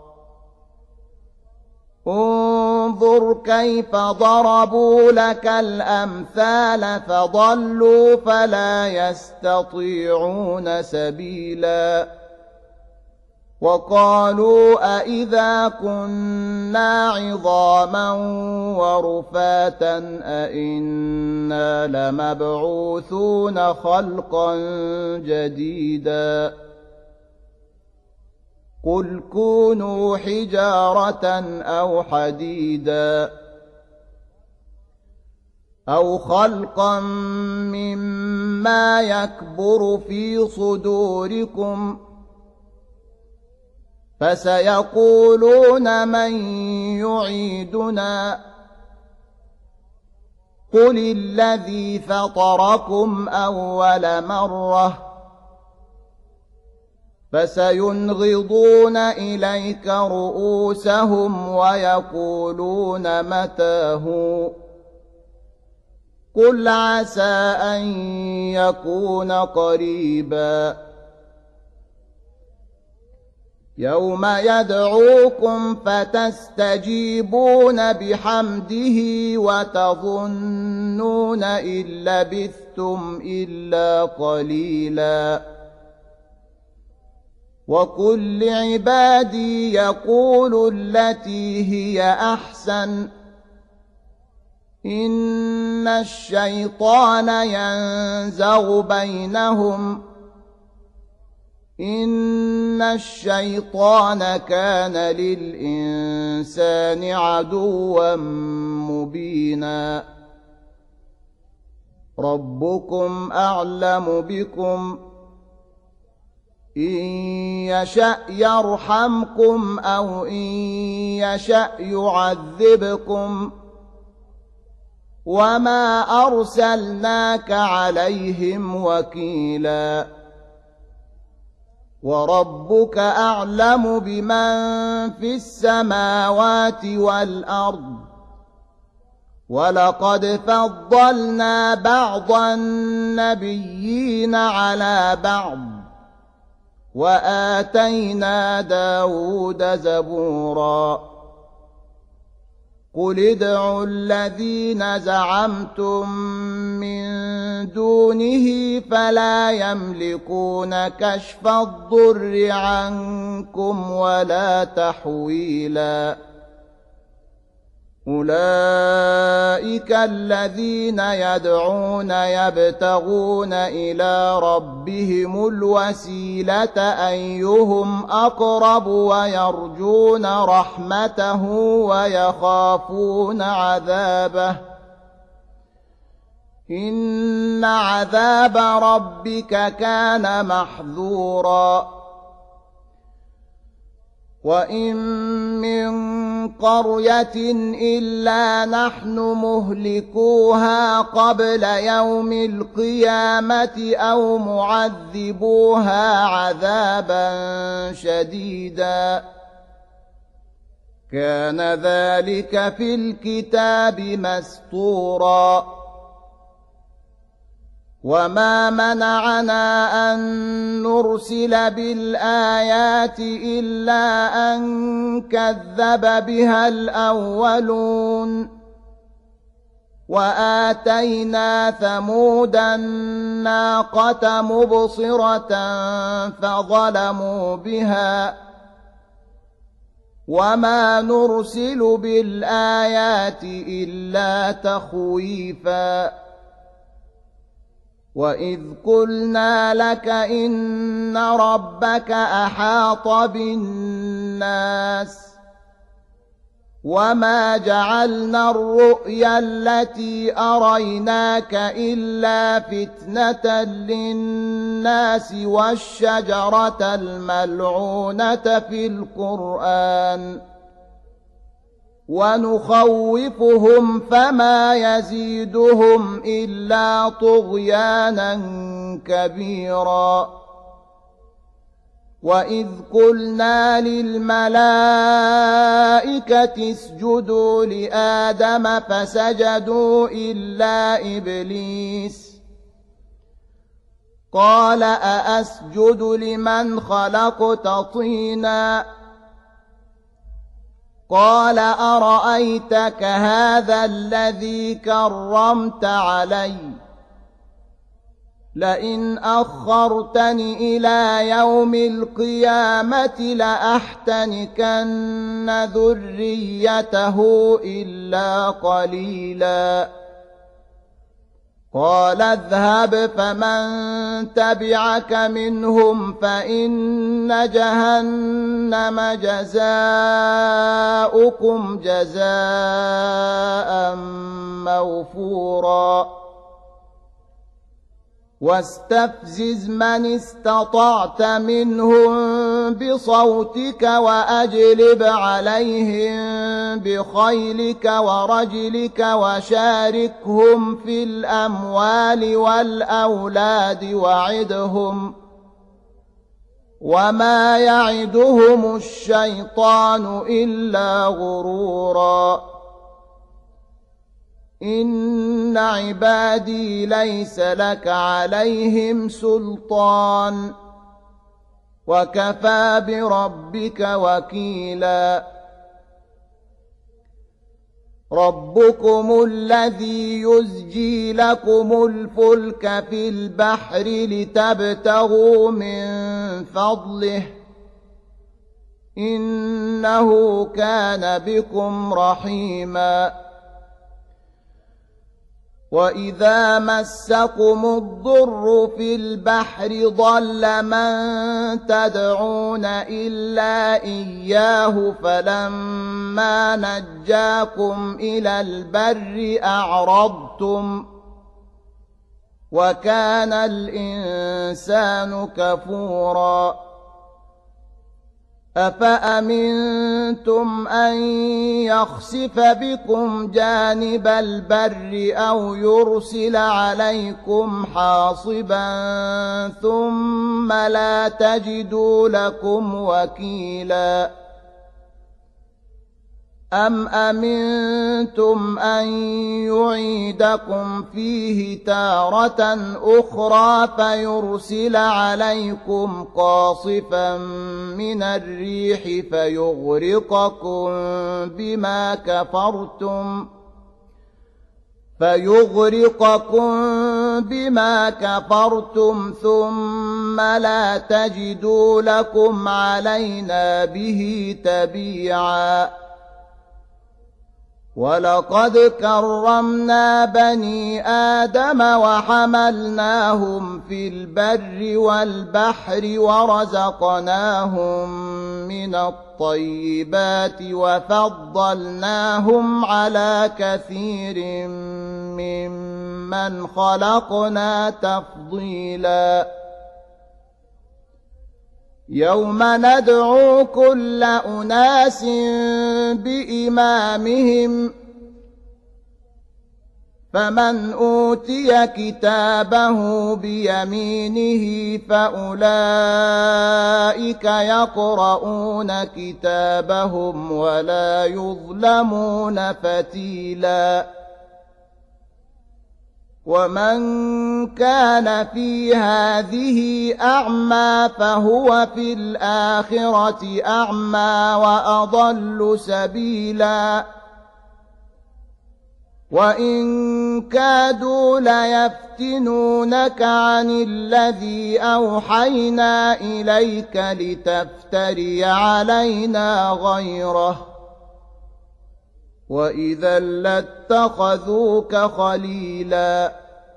انظر كيف ضربوا لك الأمثال فضلوا فلا يستطيعون سبيلا وقالوا أئذا كنا عظاما ورفاتا أئنا لمبعوثون خلقا جديدا قل كونوا حجارة أو حديدا أو خلقا مما يكبر في صدوركم فسيقولون من يعيدنا قل الذي فطركم أول مرة فسينغضون إليك رؤوسهم ويقولون متى هو قل عسى أن يكون قريبا يوم يدعوكم فتستجيبون بحمده وتظنون إن لبثتم إلا قليلا وقل لعبادي يقولوا التي هي أحسن إن الشيطان ينزغ بينهم إن الشيطان كان للإنسان عدوا مبينا ربكم أعلم بكم إن يشأ يرحمكم أو إن يشأ يعذبكم وما أرسلناك عليهم وكيلا وربك أعلم بمن في السماوات والأرض ولقد فضلنا بعض النبيين على بعض وآتينا داود زبورا قل ادعوا الذين زعمتم من دونه فلا يملكون كشف الضر عنكم ولا تحويلا أولئك الذين يدعون يبتغون إلى ربهم الوسيلة أيهم أقرب ويرجون رحمته ويخافون عذابه إن عذاب ربك كان محذورا وإن من قرية إلا نحن مهلكوها قبل يوم القيامة أو معذبوها عذابا شديدا كان ذلك في الكتاب مسطورا وما منعنا أن نرسل بالآيات إلا أن كذب بها الأولون وآتينا ثمود الناقة مبصرة فظلموا بها وما نرسل بالآيات إلا تخويفا وإذ قلنا لك إن ربك أحاط بالناس وما جعلنا الرؤيا التي أريناك إلا فتنة للناس والشجرة الملعونة في القرآن ونخوفهم فما يزيدهم إلا طغيانا كبيرا وإذ قلنا للملائكة اسجدوا لآدم فسجدوا إلا إبليس قال أأسجد لمن خلقت طينا قال أرأيتك هذا الذي كرمت علي لئن أخرتني إلى يوم القيامة لأحتنكن ذريته إلا قليلا قال اذهب فمن تبعك منهم فإن جهنم جزاؤكم جزاء موفورا واستفزز من استطعت منهم بصوتك وأجلب عليهم بخيلك ورجلك وشاركهم في الأموال والأولاد وعدهم وما يعدهم الشيطان إلا غرورا إن عبادي ليس لك عليهم سلطان وكفى بربك وكيلا ربكم الذي يزجي لكم الفلك في البحر لتبتغوا من فضله إنه كان بكم رحيما وإذا مسكم الضر في البحر ضل من تدعون إلا إياه فلما نجاكم إلى البر أعرضتم وكان الإنسان كفورا أفأمنتم أن يخسف بكم جانب البر أو يرسل عليكم حاصبا ثم لا تجدوا لكم وكيلا أم أمنتم أن يعيدكم فيه تارة أخرى فيرسل عليكم قاصفا من الريح فيغرقكم بما كفرتم ثم لا تجدوا لكم علينا به تبيعا ولقد كرمنا بني آدم وحملناهم في البر والبحر ورزقناهم من الطيبات وفضلناهم على كثير ممن خلقنا تفضيلا يوم ندعو كل أناس بإمامهم فمن أوتي كتابه بيمينه فأولئك يقرؤون كتابهم ولا يظلمون فتيلا ومن كان في هذه أعمى فهو في الآخرة أعمى وأضل سبيلا وإن كادوا ليفتنونك عن الذي أوحينا إليك لتفتري علينا غيره وإذا لاتخذوك خليلا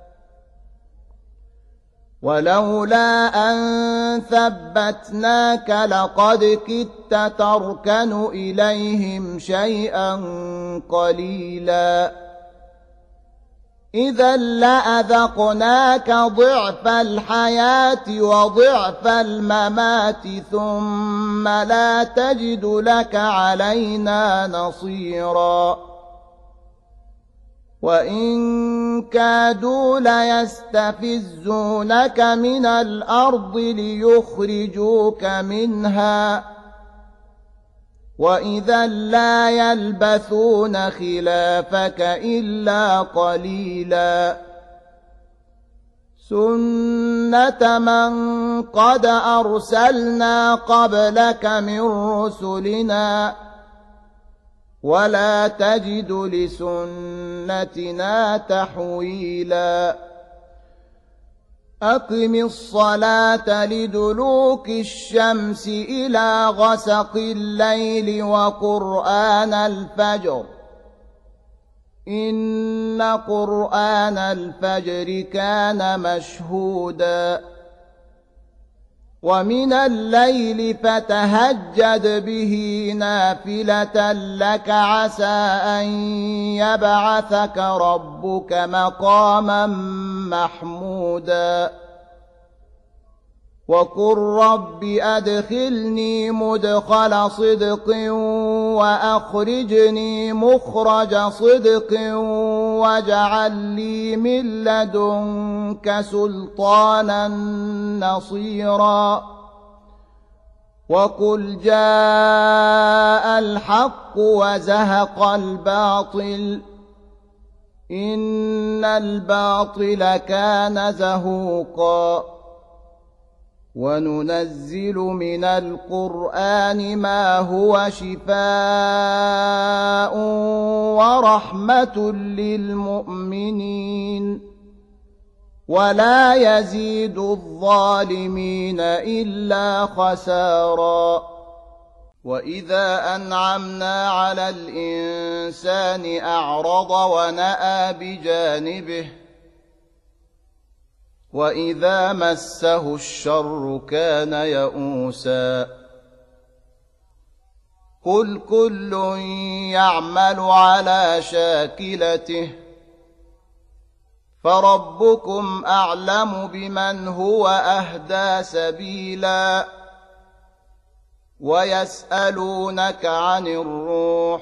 ولولا أن ثبتناك لقد كدت تركن إليهم شيئا قليلا إذا لأذقناك ضعف الحياة وضعف الممات ثم لا تجد لك علينا نصيرا وإن كادوا ليستفزونك من الأرض ليخرجوك منها وإذا لا يلبثون خلافك إلا قليلا سنة من قد أرسلنا قبلك من رسلنا ولا تجد لسنتنا تحويلا أقم الصلاة لدلوك الشمس إلى غسق الليل وقرآن الفجر إن قرآن الفجر كان مشهودا ومن الليل فتهجد به نافلة لك عسى أن يبعثك ربك مقاما محمودا وقل رب أدخلني مدخل صدق وأخرجني مخرج صدق واجعل لي من لدنك سلطانا نصيرا وقل جاء الحق وزهق الباطل إن الباطل كان زهوقا وننزل من القرآن ما هو شفاء ورحمة للمؤمنين ولا يزيد الظالمين إلا خسارا وإذا أنعمنا على الإنسان أعرض ونأى بجانبه وإذا مسه الشر كان يئوسا قل كل يعمل على شاكلته فربكم أعلم بمن هو أهدى سبيلا ويسألونك عن الروح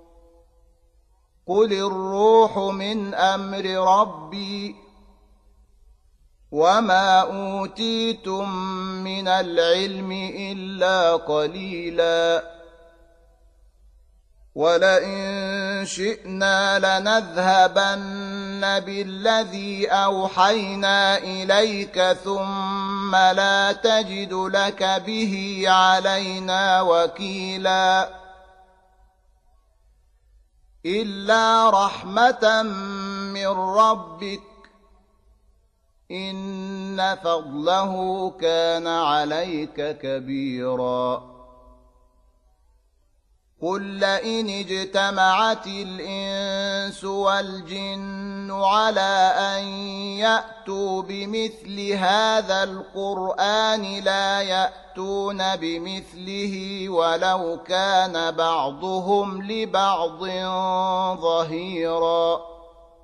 قل الروح من أمر ربي وما أوتيتم من العلم إلا قليلا ولئن شئنا لنذهبن بالذي أوحينا إليك ثم لا تجد لك به علينا وكيلا إلا رحمة من ربك إن فضله كان عليك كبيرا قل لئن اجتمعت الإنس والجن على أن يأتوا بمثل هذا القرآن لا يأتون بمثله ولو كان بعضهم لبعض ظهيرا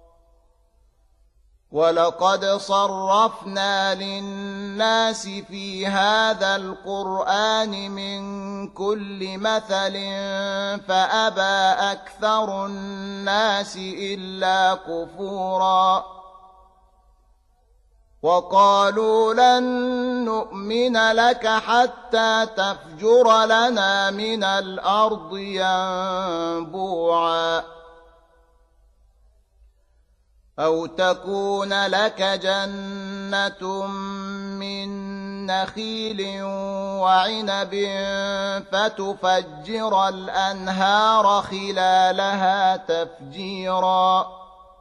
ولقد صرفنا للناس في هذا القرآن من كل مثل فأبى أكثر الناس إلا كفورا وقالوا لن نؤمن لك حتى تفجر لنا من الأرض ينبوعا أو تكون لك جنة من نخيل وعنب فتفجر الأنهار خلالها تفجيرا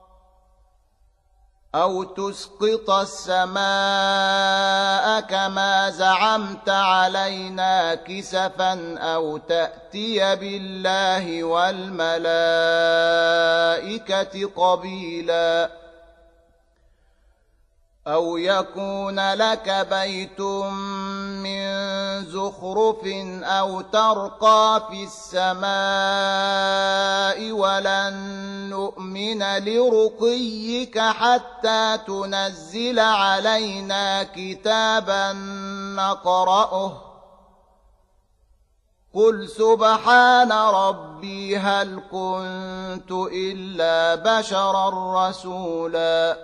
أو تسقط السماء كما زعمت علينا كسفا أو تأتي بالله والملائكة قبيلا أو يكون لك بيت من زخرف أو ترقى في السماء ولن نؤمن لرقيك حتى تنزل علينا كتابا نقرأه قل سبحان ربي هل كنت إلا بشرا رسولا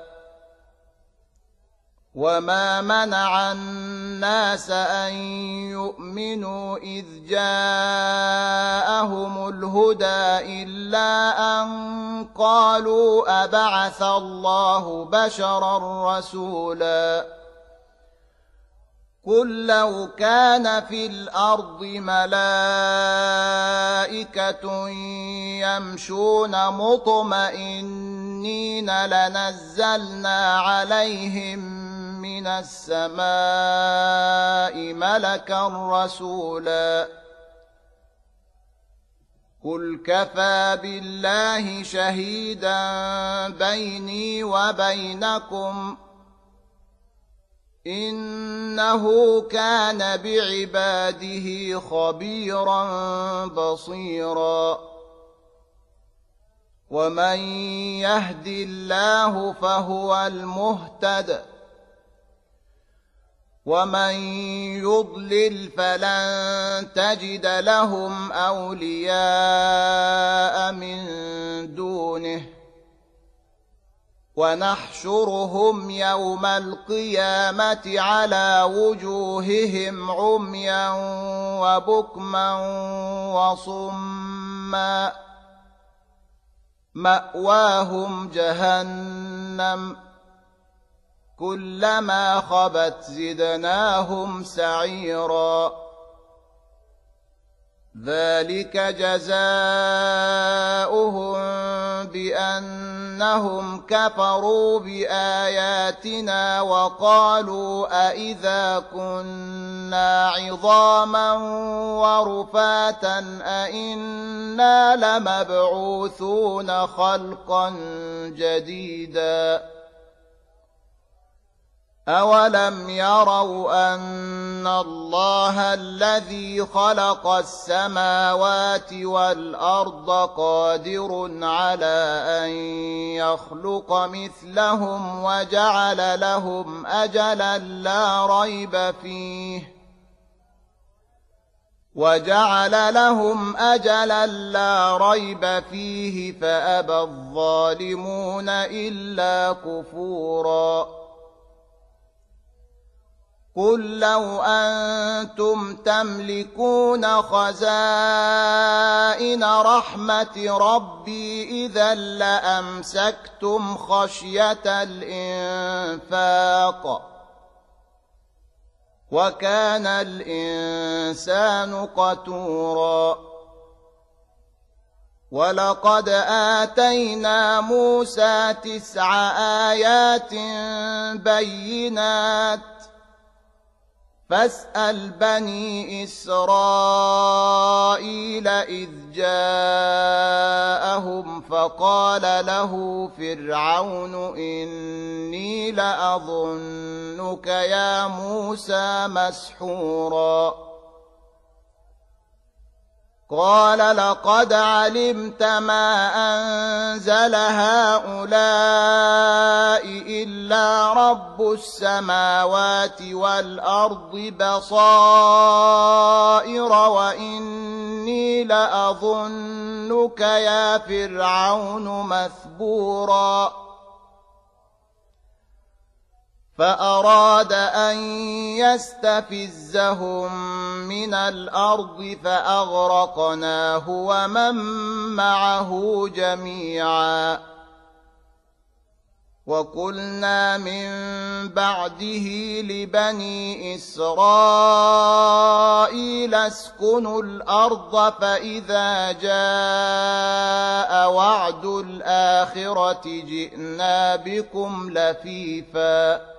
وما منع الناس أن يؤمنوا إذ جاءهم الهدى إلا أن قالوا أبعث الله بشرا رسولا قل لو كان في الأرض ملائكة يمشون مطمئنين لنزلنا عليهم من السماء ملكا رسولا قل كفى بالله شهيدا بيني وبينكم إنه كان بعباده خبيرا بصيرا ومن يهد الله فهو المهتد ومن يضلل فلن تجد لهم أولياء من دونه ونحشرهم يوم القيامة على وجوههم عميا وبكما وصما مأواهم جهنم كلما خبت زدناهم سعيرا ذلك جزاؤهم بأنهم كفروا بآياتنا وقالوا أئذا كنا عظاما ورفاتا أئنا لمبعوثون خلقا جديدا أولم يروا أن الله الذي خلق السماوات والأرض قادر على أن يخلق مثلهم وجعل لهم أجلا لا ريب فيه فأبى الظالمون إلا كفورا قل لو أنتم تملكون خزائن رحمة ربي إذا لأمسكتم خشية الإنفاق وكان الإنسان قتورا ولقد آتينا موسى 9 آيات بينات فاسأل بني إسرائيل إذ جاءهم فقال له فرعون إني لأظنك يا موسى مسحورا قال لقد علمت ما أنزل هؤلاء إلا رب السماوات والأرض بصائر وإني لأظنك يا فرعون مثبورا فأراد أن يستفزهم من الأرض فأغرقناه ومن معه جميعا وقلنا من بعده لبني إسرائيل اسكنوا الأرض فإذا جاء وعد الآخرة جئنا بكم لفيفا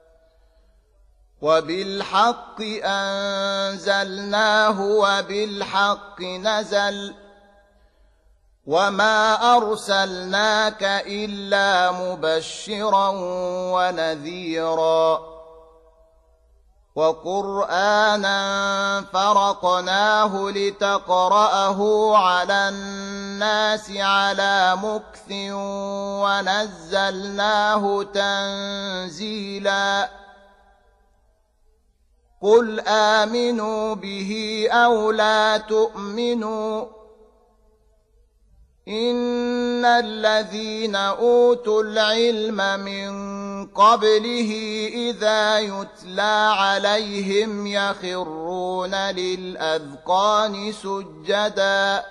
وبالحق أنزلناه وبالحق نزل وما أرسلناك إلا مبشرا ونذيرا وقرآنا فرقناه لتقرأه على الناس على مكث ونزلناه تنزيلا قل آمنوا به أو لا تؤمنوا إن الذين أوتوا العلم من قبله إذا يتلى عليهم يخرون للأذقان سجدا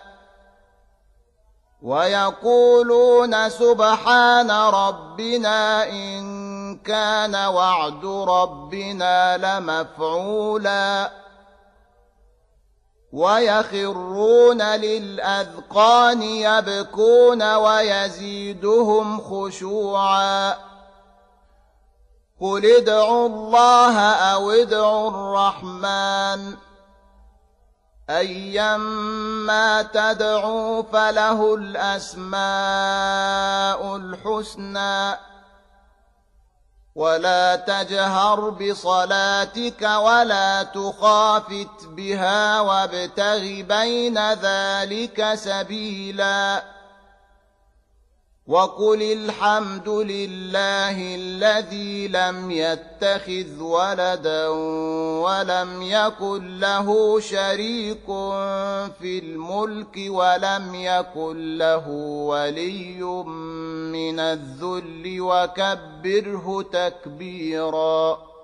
ويقولون سبحان ربنا إن كان وعد ربنا لمفعولا ويخرون للأذقان يبكون ويزيدهم خشوعا قل ادعوا الله أو ادعوا الرحمن أيما تدعوا فله الأسماء الحسنى ولا تجهر بصلاتك ولا تخافت بها وابتغ بين ذلك سبيلا وقل الحمد لله الذي لم يتخذ ولدا ولم يكن له شريك في الملك ولم يكن له ولي من الذل وكبره تكبيرا.